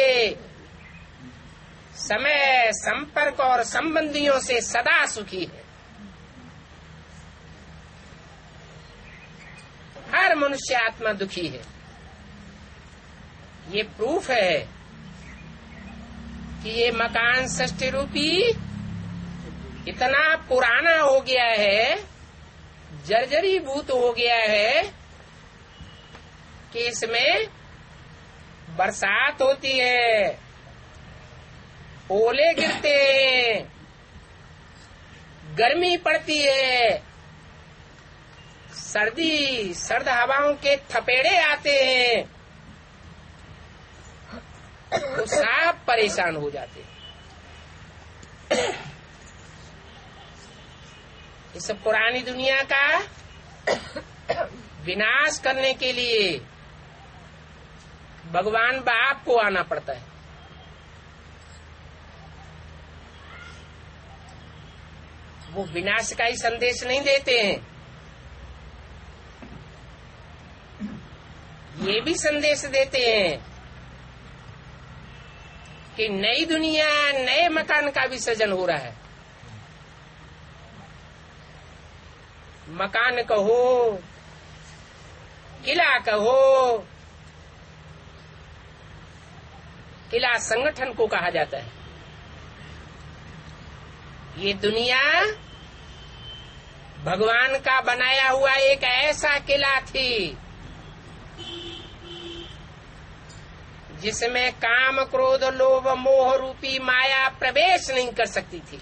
समय, संपर्क और संबंधियों से सदा सुखी है। हर मनुष्य आत्मा दुखी है। ये प्रूफ है कि ये मकान सृष्टि रूपी इतना पुराना हो गया है, जर्जरीभूत हो गया है कि इसमें बरसात होती है, ओले गिरते हैं, गर्मी पड़ती है, सर्दी सर्द हवाओं के थपेड़े आते हैं, तो सब परेशान हो जाते हैं। इस पुरानी दुनिया का विनाश करने के लिए भगवान बाप को आना पड़ता है। वो विनाश का ही संदेश नहीं देते हैं, ये भी संदेश देते हैं कि नई दुनिया, नए मकान का भी सृजन हो रहा है। मकान कहो, किला कहो, किला संगठन को कहा जाता है। ये दुनिया भगवान का बनाया हुआ एक ऐसा किला थी जिसमें काम, क्रोध, लोभ, मोह रूपी माया प्रवेश नहीं कर सकती थी।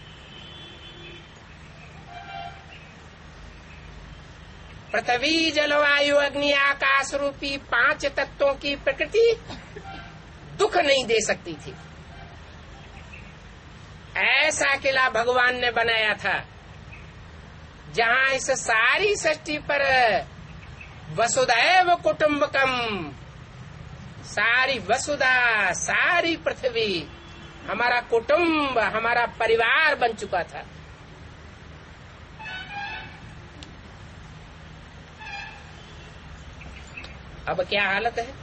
पृथ्वी, जलवायु, अग्नि, आकाश रूपी पांच तत्वों की प्रकृति दुख नहीं दे सकती थी। ऐसा किला भगवान ने बनाया था जहाँ इस सारी सृष्टि पर वसुधैव कुटुम्बकम, सारी वसुधा, सारी पृथ्वी हमारा कुटुंब, हमारा परिवार बन चुका था। अब क्या हालत है?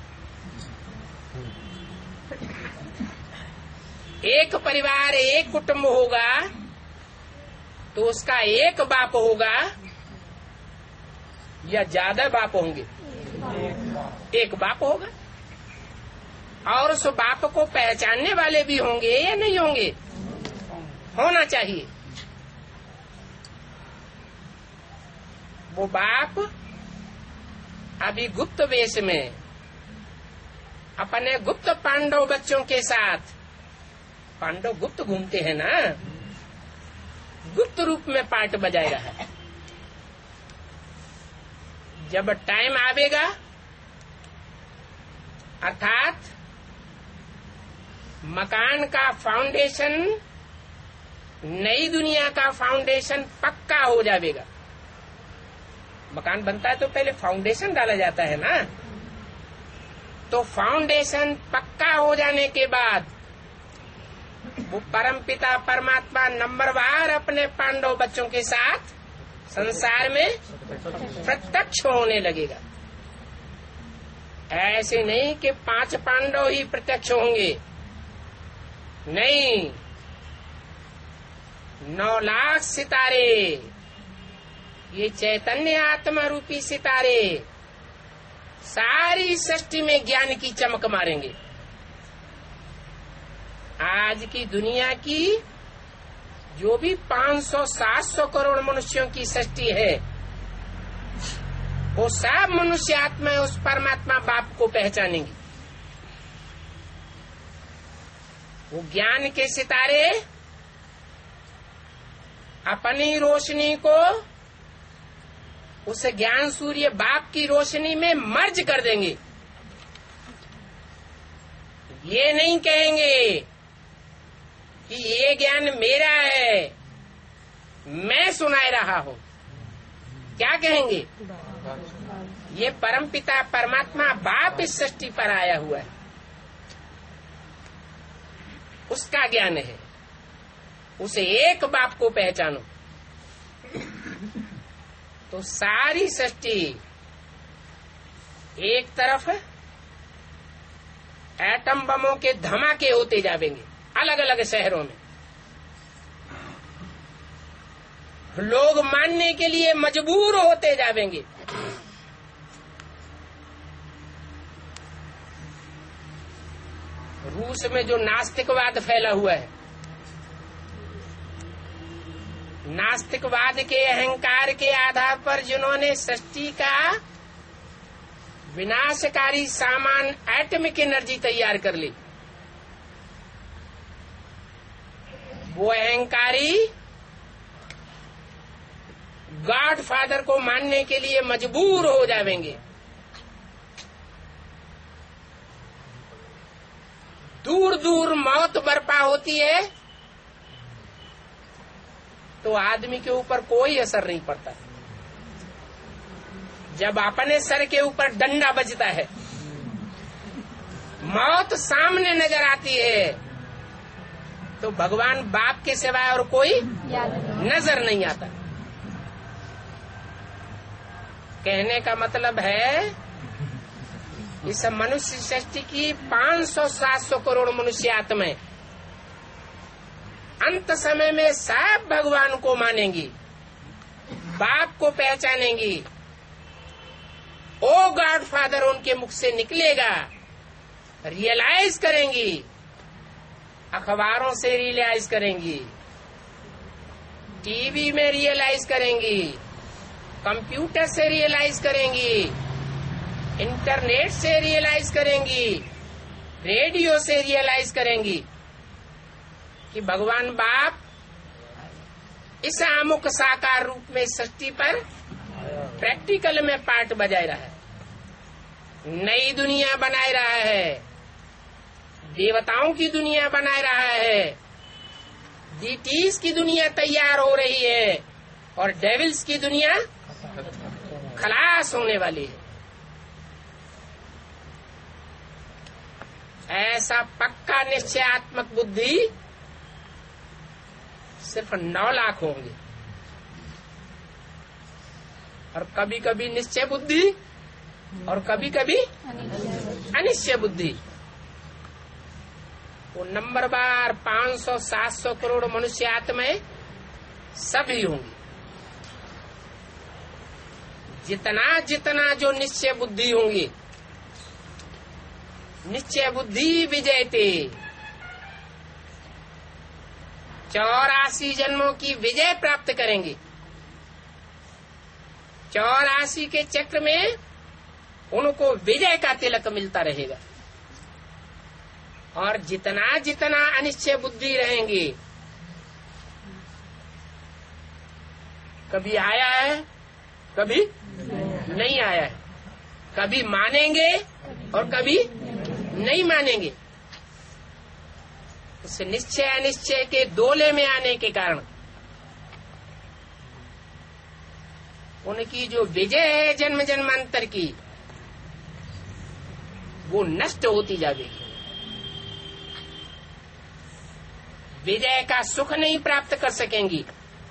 एक परिवार, एक कुटुंब होगा तो उसका एक बाप होगा या ज्यादा बाप होंगे? एक बाप होगा। और उस बाप को पहचानने वाले भी होंगे या नहीं होंगे? होना चाहिए। वो बाप अभी गुप्त वेश में अपने गुप्त पांडव बच्चों के साथ, पांडव गुप्त घूमते हैं ना, गुप्त रूप में पार्ट बजाए रहा है। जब टाइम आवेगा, अर्थात मकान का फाउंडेशन, नई दुनिया का फाउंडेशन पक्का हो जाएगा। मकान बनता है तो पहले फाउंडेशन डाला जाता है ना, तो फाउंडेशन पक्का हो जाने के बाद वो परमपिता परमात्मा नंबरवार अपने पांडव बच्चों के साथ संसार में प्रत्यक्ष होने लगेगा। ऐसे नहीं कि पांच पांडव ही प्रत्यक्ष होंगे, नहीं, नौ लाख सितारे, ये चैतन्य आत्मा रूपी सितारे सारी सृष्टि में ज्ञान की चमक मारेंगे। आज की दुनिया की जो भी पाँच सौ सात सौ करोड़ मनुष्यों की सृष्टि है, वो सब मनुष्य आत्मा उस परमात्मा बाप को पहचानेंगी। वो ज्ञान के सितारे अपनी रोशनी को उस ज्ञान सूर्य बाप की रोशनी में मर्ज कर देंगे। ये नहीं कहेंगे कि ये ज्ञान मेरा है, मैं सुनाए रहा हूं। क्या कहेंगे? ये परमपिता परमात्मा बाप इस सृष्टि पर आया हुआ है, उसका ज्ञान है। उसे एक बाप को पहचानो तो सारी सृष्टि एक तरफ एटम बमों के धमाके होते जाएंगे अलग अलग शहरों में। लोग मानने के लिए मजबूर होते जाएंगे। रूस में जो नास्तिकवाद फैला हुआ है, नास्तिकवाद के अहंकार के आधार पर जिन्होंने सृष्टि का विनाशकारी सामान एटमिक एनर्जी तैयार कर ली, वो अहंकारी गॉड फादर को मानने के लिए मजबूर हो जाएंगे। दूर दूर मौत बरपा होती है तो आदमी के ऊपर कोई असर नहीं पड़ता। जब अपने सर के ऊपर डंडा बजता है, मौत सामने नजर आती है, तो भगवान बाप के सिवाय और कोई नजर नहीं आता। कहने का मतलब है इस मनुष्य सृष्टि की पाँच सौ सात सौ करोड़ मनुष्य आत्माएं अंत समय में सब भगवान को मानेंगी, बाप को पहचानेंगी। ओ गॉड फादर उनके मुख से निकलेगा, रियलाइज करेंगी, अखबारों से रियलाइज करेंगी, टीवी में रियलाइज करेंगी, कंप्यूटर से रियलाइज करेंगी, इंटरनेट से रियलाइज करेंगी, रेडियो से रियलाइज करेंगी कि भगवान बाप इस अमुक साकार रूप में सृष्टि पर प्रैक्टिकल में पार्ट बजाए रहा है, नई दुनिया बनाए रहा है, देवताओं की दुनिया बनाए रहा है, डीटीज की दुनिया तैयार हो रही है और डेविल्स की दुनिया खलास होने वाली है। ऐसा पक्का निश्चयात्मक बुद्धि सिर्फ नौ लाख होंगे, और कभी कभी निश्चय बुद्धि और कभी कभी अनिश्चय बुद्धि। वो नंबर बार पाँच सौ सात सौ करोड़ मनुष्य आत्माएं सभी होंगी। जितना जितना जो निश्चय बुद्धि होंगी, निश्चय बुद्धि विजयते, चौरासी जन्मों की विजय प्राप्त करेंगे। चौरासी के चक्र में उनको विजय का तिलक मिलता रहेगा। और जितना जितना अनिश्चय बुद्धि रहेंगे, कभी आया है कभी नहीं आया है, कभी मानेंगे और कभी नहीं मानेंगे। उस निश्चय अनिश्चय के दोले में आने के कारण उनकी जो विजय है जन्म जन्मांतर की, वो नष्ट होती जाएगी। विजय का सुख नहीं प्राप्त कर सकेंगी।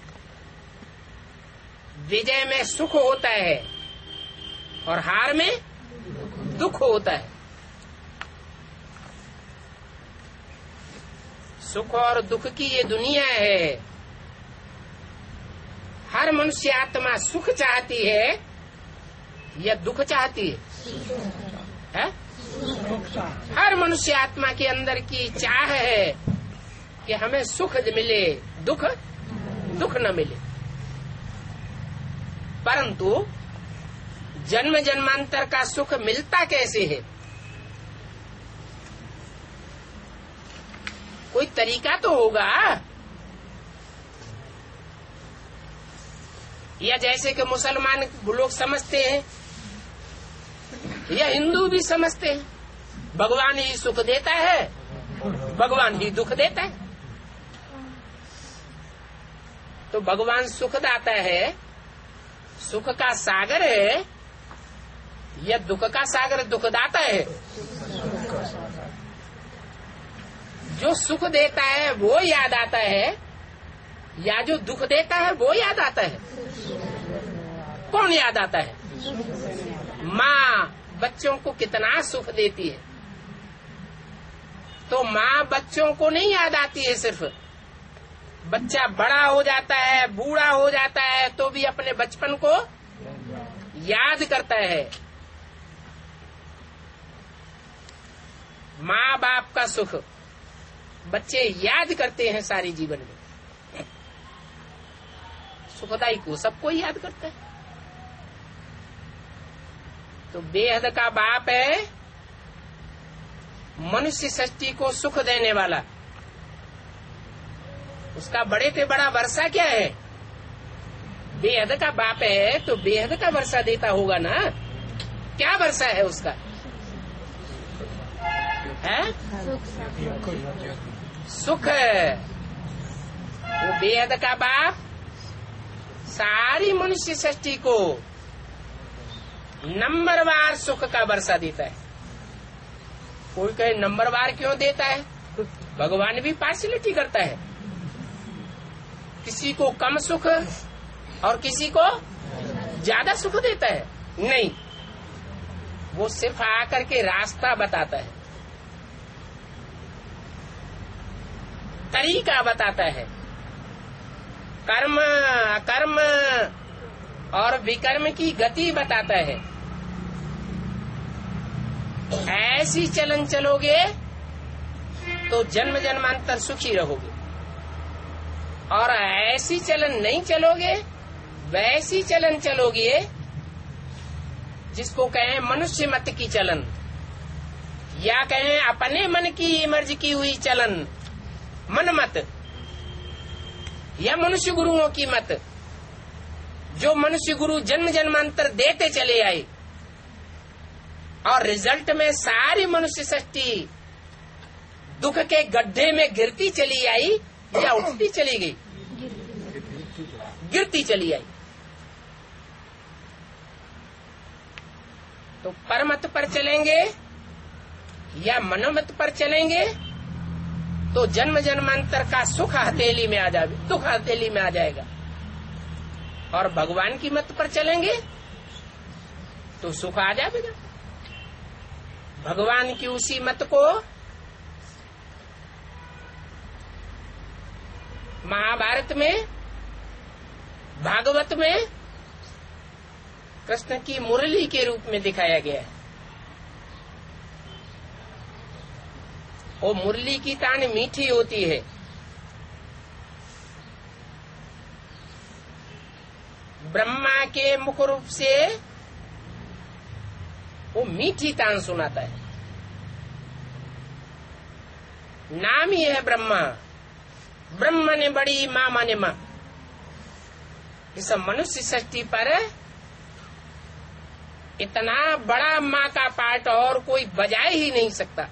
विजय में सुख होता है और हार में दुख होता है। सुख और दुख की ये दुनिया है। हर मनुष्य आत्मा सुख चाहती है या दुख चाहती है, है? हर मनुष्य आत्मा के अंदर की चाह है कि हमें सुख मिले, दुख दुख न मिले। परंतु जन्म जन्मांतर का सुख मिलता कैसे है? कोई तरीका तो होगा। या जैसे कि मुसलमान लोग समझते हैं या हिंदू भी समझते हैं, भगवान ही सुख देता है, भगवान ही दुख देता है। तो भगवान सुख दाता है, सुख का सागर है, या दुख का सागर दुखदाता है? जो सुख देता है वो याद आता है या जो दुख देता है वो याद आता है? कौन याद आता है? माँ बच्चों को कितना सुख देती है, तो माँ बच्चों को नहीं याद आती है। सिर्फ बच्चा बड़ा हो जाता है, बूढ़ा हो जाता है, तो भी अपने बचपन को याद करता है। माँ बाप का सुख बच्चे याद करते हैं सारे जीवन में। सुखदाई को सबको याद करता है। तो बेहद का बाप है मनुष्य सृष्टि को सुख देने वाला। उसका बड़े से बड़ा वर्षा क्या है? बेहद का बाप है तो बेहद का वर्षा देता होगा ना। क्या वर्षा है उसका? है सुख। वो बेहद का बाप सारी मनुष्य सृष्टि को नंबरवार सुख का वर्षा देता है। कोई कहे नंबरवार क्यों देता है? भगवान भी पार्शियलिटी करता है। किसी को कम सुख और किसी को ज्यादा सुख देता है? नहीं, वो सिर्फ आकर के रास्ता बताता है, तरीका बताता है। कर्म अकर्म और विकर्म की गति बताता है। ऐसी चलन चलोगे तो जन्म जन्मांतर सुखी रहोगे, और ऐसी चलन नहीं चलोगे, वैसी चलन चलोगे जिसको कहें मनुष्य मत की चलन, या कहें अपने मन की मर्जी की हुई चलन, मन मत, या मनुष्य गुरुओं की मत, जो मनुष्य गुरु जन्म जन्मांतर देते चले आए और रिजल्ट में सारी मनुष्य सृष्टि दुख के गड्ढे में गिरती चली आई या उठती चली गई? गिरती चली आई। तो परमत पर चलेंगे या मनोमत पर चलेंगे तो जन्म जन्मांतर का सुख हथेली में आ जाएगा, दुख हथेली में आ जाएगा। और भगवान की मत पर चलेंगे तो सुख आ जाएगा। भगवान की उसी मत को महाभारत में भागवत में कृष्ण की मुरली के रूप में दिखाया गया है। वो मुरली की तान मीठी होती है। ब्रह्मा के मुख रूप से वो मीठी तान सुनाता है। नाम ही है ब्रह्मा। ब्रह्म ने बड़ी, मां माने मां। इस मनुष्य सृष्टि पर इतना बड़ा मां का पाठ और कोई बजा ही नहीं सकता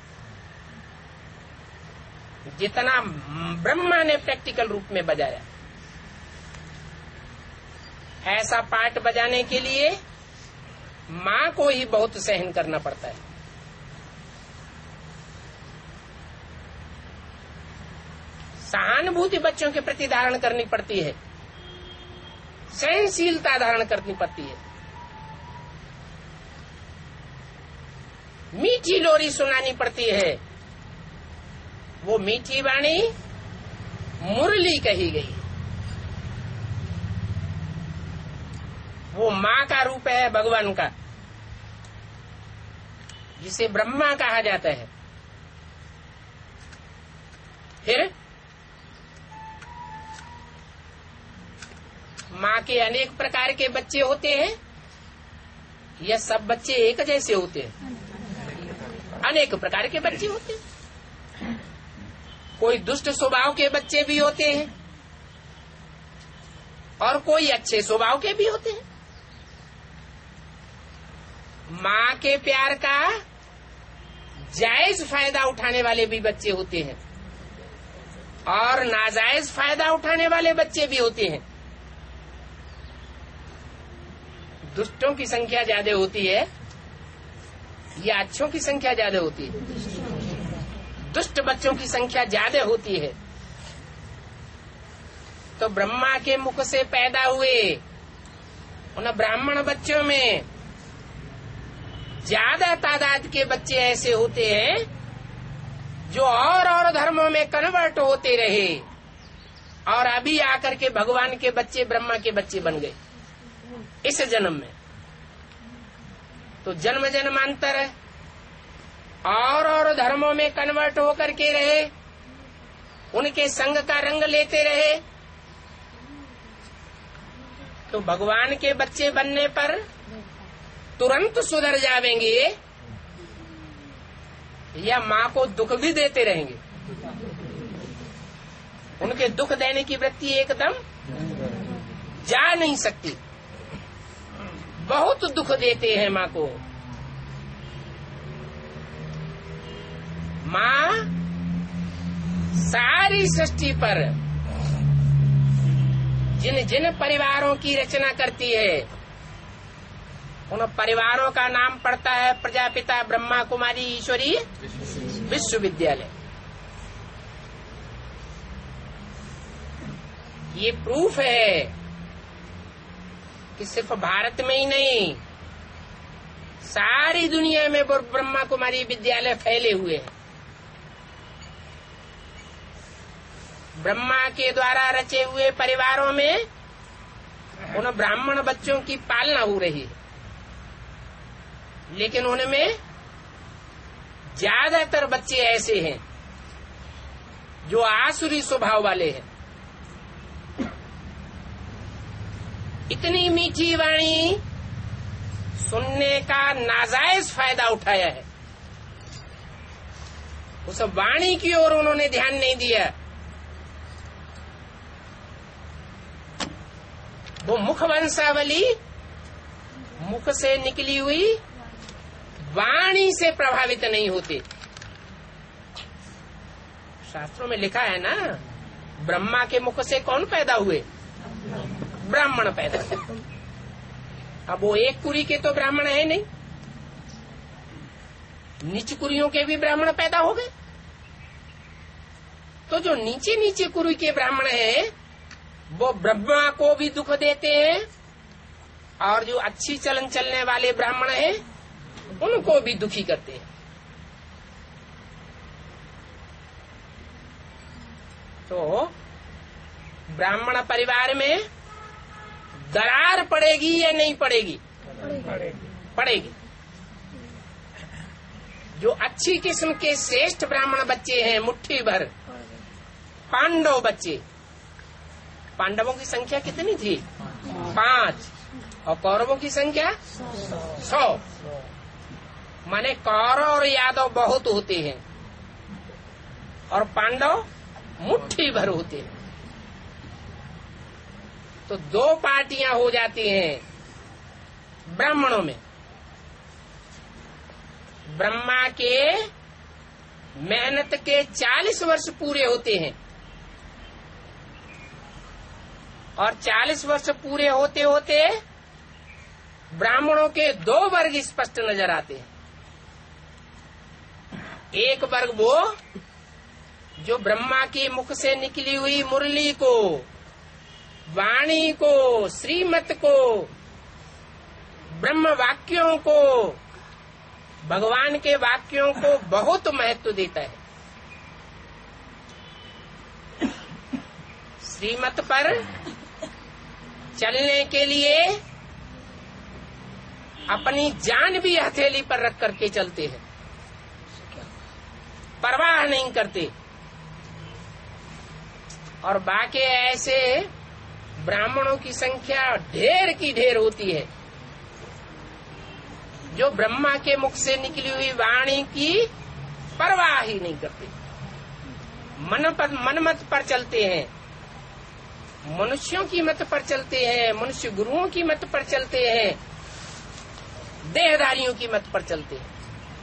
जितना ब्रह्मा ने प्रैक्टिकल रूप में बजाया। ऐसा पाठ बजाने के लिए मां को ही बहुत सहन करना पड़ता है। सहानुभूति बच्चों के प्रति धारण करनी पड़ती है, सहनशीलता धारण करनी पड़ती है, मीठी लोरी सुनानी पड़ती है। वो मीठी वाणी मुरली कही गई। वो मां का रूप है भगवान का, जिसे ब्रह्मा कहा जाता है। फिर मां के अनेक प्रकार के बच्चे होते हैं। यह सब बच्चे एक जैसे होते हैं? अनेक प्रकार के बच्चे होते हैं। कोई दुष्ट स्वभाव के बच्चे भी होते हैं और कोई अच्छे स्वभाव के भी होते हैं। मां के प्यार का जायज फायदा उठाने वाले भी बच्चे होते हैं और नाजायज फायदा उठाने वाले बच्चे भी होते हैं। दुष्टों की संख्या ज्यादा होती है या अच्छों की संख्या ज्यादा होती है? दुष्ट बच्चों की संख्या ज्यादा होती है। तो ब्रह्मा के मुख से पैदा हुए उन ब्राह्मण बच्चों में ज्यादा तादाद के बच्चे ऐसे होते हैं जो और और धर्मों में कन्वर्ट होते रहे और अभी आकर के भगवान के बच्चे, ब्रह्मा के बच्चे बन गए इस जन्म में। तो जन्म जन्मांतर है, और और धर्मों में कन्वर्ट होकर के रहे, उनके संग का रंग लेते रहे। तो भगवान के बच्चे बनने पर तुरंत सुधर जावेंगे या माँ को दुख भी देते रहेंगे? उनके दुख देने की वृत्ति एकदम जा नहीं सकती। बहुत दुख देते हैं माँ को। माँ सारी सृष्टि पर जिन जिन परिवारों की रचना करती है उन परिवारों का नाम पड़ता है प्रजापिता ब्रह्मा कुमारी ईश्वरी विश्वविद्यालय। ये प्रूफ है कि सिर्फ भारत में ही नहीं, सारी दुनिया में ब्रह्मा कुमारी विद्यालय फैले हुए हैं। ब्रह्मा के द्वारा रचे हुए परिवारों में उन ब्राह्मण बच्चों की पालना हो रही है, लेकिन उनमें ज्यादातर बच्चे ऐसे हैं जो आसुरी स्वभाव वाले हैं। इतनी मीठी वाणी सुनने का नाजायज फायदा उठाया है, उस वाणी की ओर उन्होंने ध्यान नहीं दिया। वो मुख वंशावली, मुख से निकली हुई वाणी से प्रभावित नहीं होते। शास्त्रों में लिखा है ना, ब्रह्मा के मुख से कौन पैदा हुए? ब्राह्मण पैदा हुए। अब वो एक कुरी के तो ब्राह्मण है नहीं, नीच कुरियों के भी ब्राह्मण पैदा हो गए। तो जो नीचे नीचे कुरी के ब्राह्मण हैं वो ब्रह्मा को भी दुख देते हैं और जो अच्छी चलन चलने वाले ब्राह्मण हैं उनको भी दुखी करते हैं। तो ब्राह्मण परिवार में दरार पड़ेगी या नहीं पड़ेगी? पड़ेगी। जो अच्छी किस्म के श्रेष्ठ ब्राह्मण बच्चे हैं, मुट्ठी भर पांडव बच्चे, पांडवों की संख्या कितनी थी? पांच। और कौरवों की संख्या सौ। माने कौरव और यादव बहुत होते हैं और पांडव मुट्ठी भर होते हैं। तो दो पार्टियां हो जाती हैं ब्राह्मणों में। ब्रह्मा के मेहनत के चालीस वर्ष पूरे होते हैं और चालीस वर्ष पूरे होते होते ब्राह्मणों के दो वर्ग स्पष्ट नजर आते हैं। एक वर्ग वो जो ब्रह्मा के मुख से निकली हुई मुरली को, वाणी को, श्रीमत को, ब्रह्म वाक्यों को, भगवान के वाक्यों को बहुत महत्व देता है। श्रीमत पर चलने के लिए अपनी जान भी हथेली पर रख करके चलते हैं, परवाह नहीं करते। और बाकी ऐसे ब्राह्मणों की संख्या ढेर की ढेर होती है जो ब्रह्मा के मुख से निकली हुई वाणी की परवाह ही नहीं करते, मन पर मनमत पर चलते हैं, मनुष्यों की मत पर चलते हैं, मनुष्य गुरुओं की मत पर चलते हैं, देहधारियों की मत पर चलते हैं।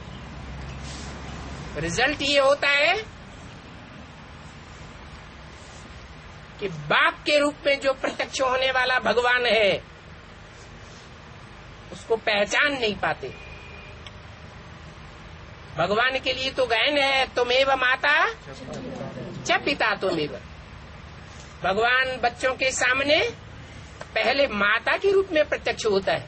रिजल्ट ये होता है कि बाप के रूप में जो प्रत्यक्ष होने वाला भगवान है उसको पहचान नहीं पाते। भगवान के लिए तो गायन है, तुमेव माता च पिता तुमेव। भगवान बच्चों के सामने पहले माता के रूप में प्रत्यक्ष होता है,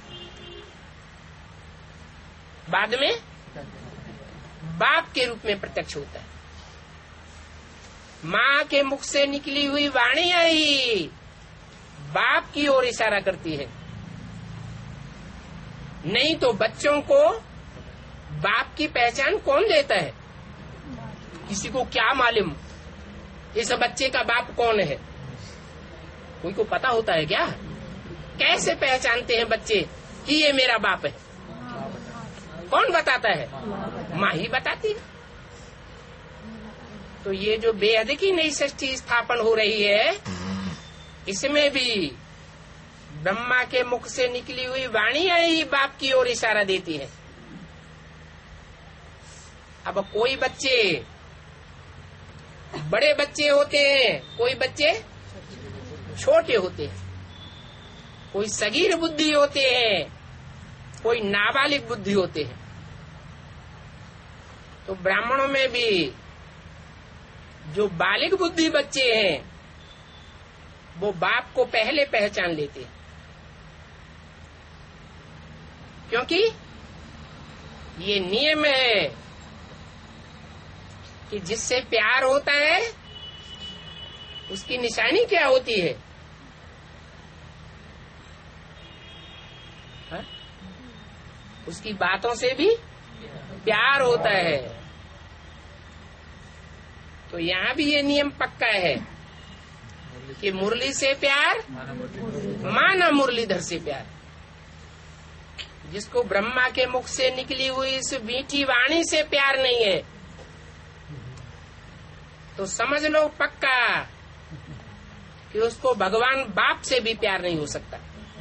बाद में बाप के रूप में प्रत्यक्ष होता है। माँ के मुख से निकली हुई वाणी ही बाप की ओर इशारा करती है, नहीं तो बच्चों को बाप की पहचान कौन देता है? किसी को क्या मालूम इस बच्चे का बाप कौन है? कोई को पता होता है क्या? कैसे पहचानते हैं बच्चे कि ये मेरा बाप है? कौन बताता है? माँ ही बताती है। तो ये जो बेहद की नई सृष्टि स्थापन हो रही है, इसमें भी ब्रह्मा के मुख से निकली हुई वाणियां ही बाप की ओर इशारा देती है। अब कोई बच्चे बड़े बच्चे होते हैं, कोई बच्चे छोटे होते हैं, कोई सगीर बुद्धि होते हैं, कोई नाबालिग बुद्धि होते हैं। तो ब्राह्मणों में भी जो बालिग बुद्धि बच्चे हैं वो बाप को पहले पहचान लेते हैं, क्योंकि ये नियम है कि जिससे प्यार होता है उसकी निशानी क्या होती है? हा? उसकी बातों से भी प्यार होता है। तो यहाँ भी ये नियम पक्का है कि मुरली से प्यार, माना मुरलीधर से प्यार। जिसको ब्रह्मा के मुख से निकली हुई इस मीठी वाणी से प्यार नहीं है तो समझ लो पक्का कि उसको भगवान बाप से भी प्यार नहीं हो सकता।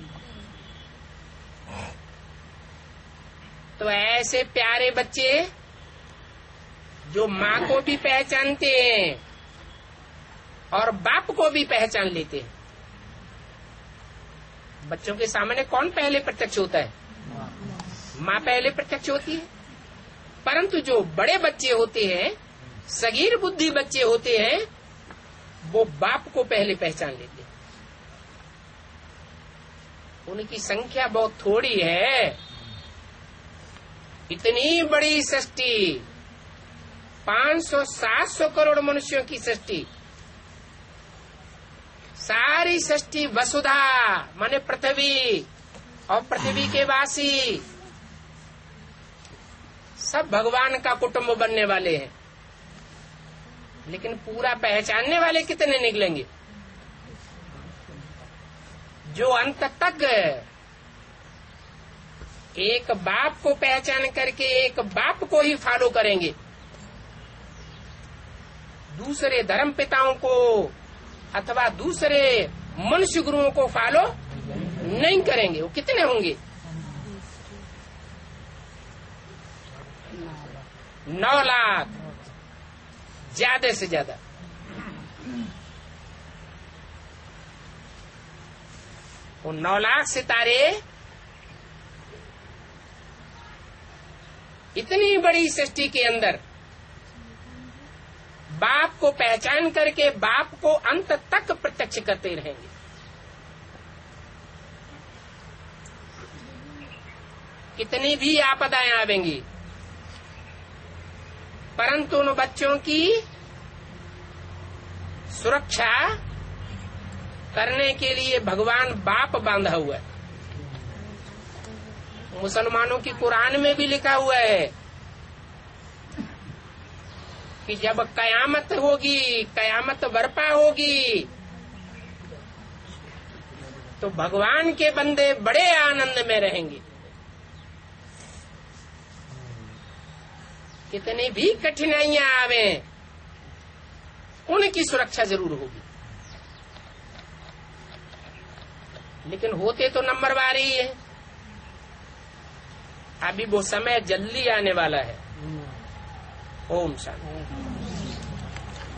तो ऐसे प्यारे बच्चे जो माँ को भी पहचानते हैं और बाप को भी पहचान लेते हैं। बच्चों के सामने कौन पहले प्रत्यक्ष होता है? माँ पहले प्रत्यक्ष होती है। परंतु जो बड़े बच्चे होते हैं, सगीर बुद्धि बच्चे होते हैं, वो बाप को पहले पहचान लेते हैं। उनकी संख्या बहुत थोड़ी है। इतनी बड़ी सृष्टि, पाँच सौ सात सौ करोड़ मनुष्यों की सृष्टि, सारी सृष्टि वसुधा माने पृथ्वी और पृथ्वी के वासी सब भगवान का कुटुंब बनने वाले हैं। लेकिन पूरा पहचानने वाले कितने निकलेंगे? जो अंत तक एक बाप को पहचान करके एक बाप को ही फॉलो करेंगे, दूसरे धर्म पिताओं को अथवा दूसरे मनुष्य गुरुओं को फॉलो नहीं करेंगे। वो कितने होंगे? नौ लाख, ज्यादा से ज्यादा। वो नौ लाख सितारे इतनी बड़ी सृष्टि के अंदर बाप को पहचान करके बाप को अंत तक प्रत्यक्ष करते रहेंगे। कितनी भी आपदाएं आवेंगी, परंतु उन बच्चों की सुरक्षा करने के लिए भगवान बाप बांधा हुआ है। मुसलमानों की कुरान में भी लिखा हुआ है कि जब कयामत होगी, कयामत बर्पा होगी, तो भगवान के बंदे बड़े आनंद में रहेंगे। कितनी भी कठिनाइयां आवे, उनकी सुरक्षा जरूर होगी। लेकिन होते तो नंबरवार ही है। अभी वो समय जल्दी आने वाला है। ओम शांति।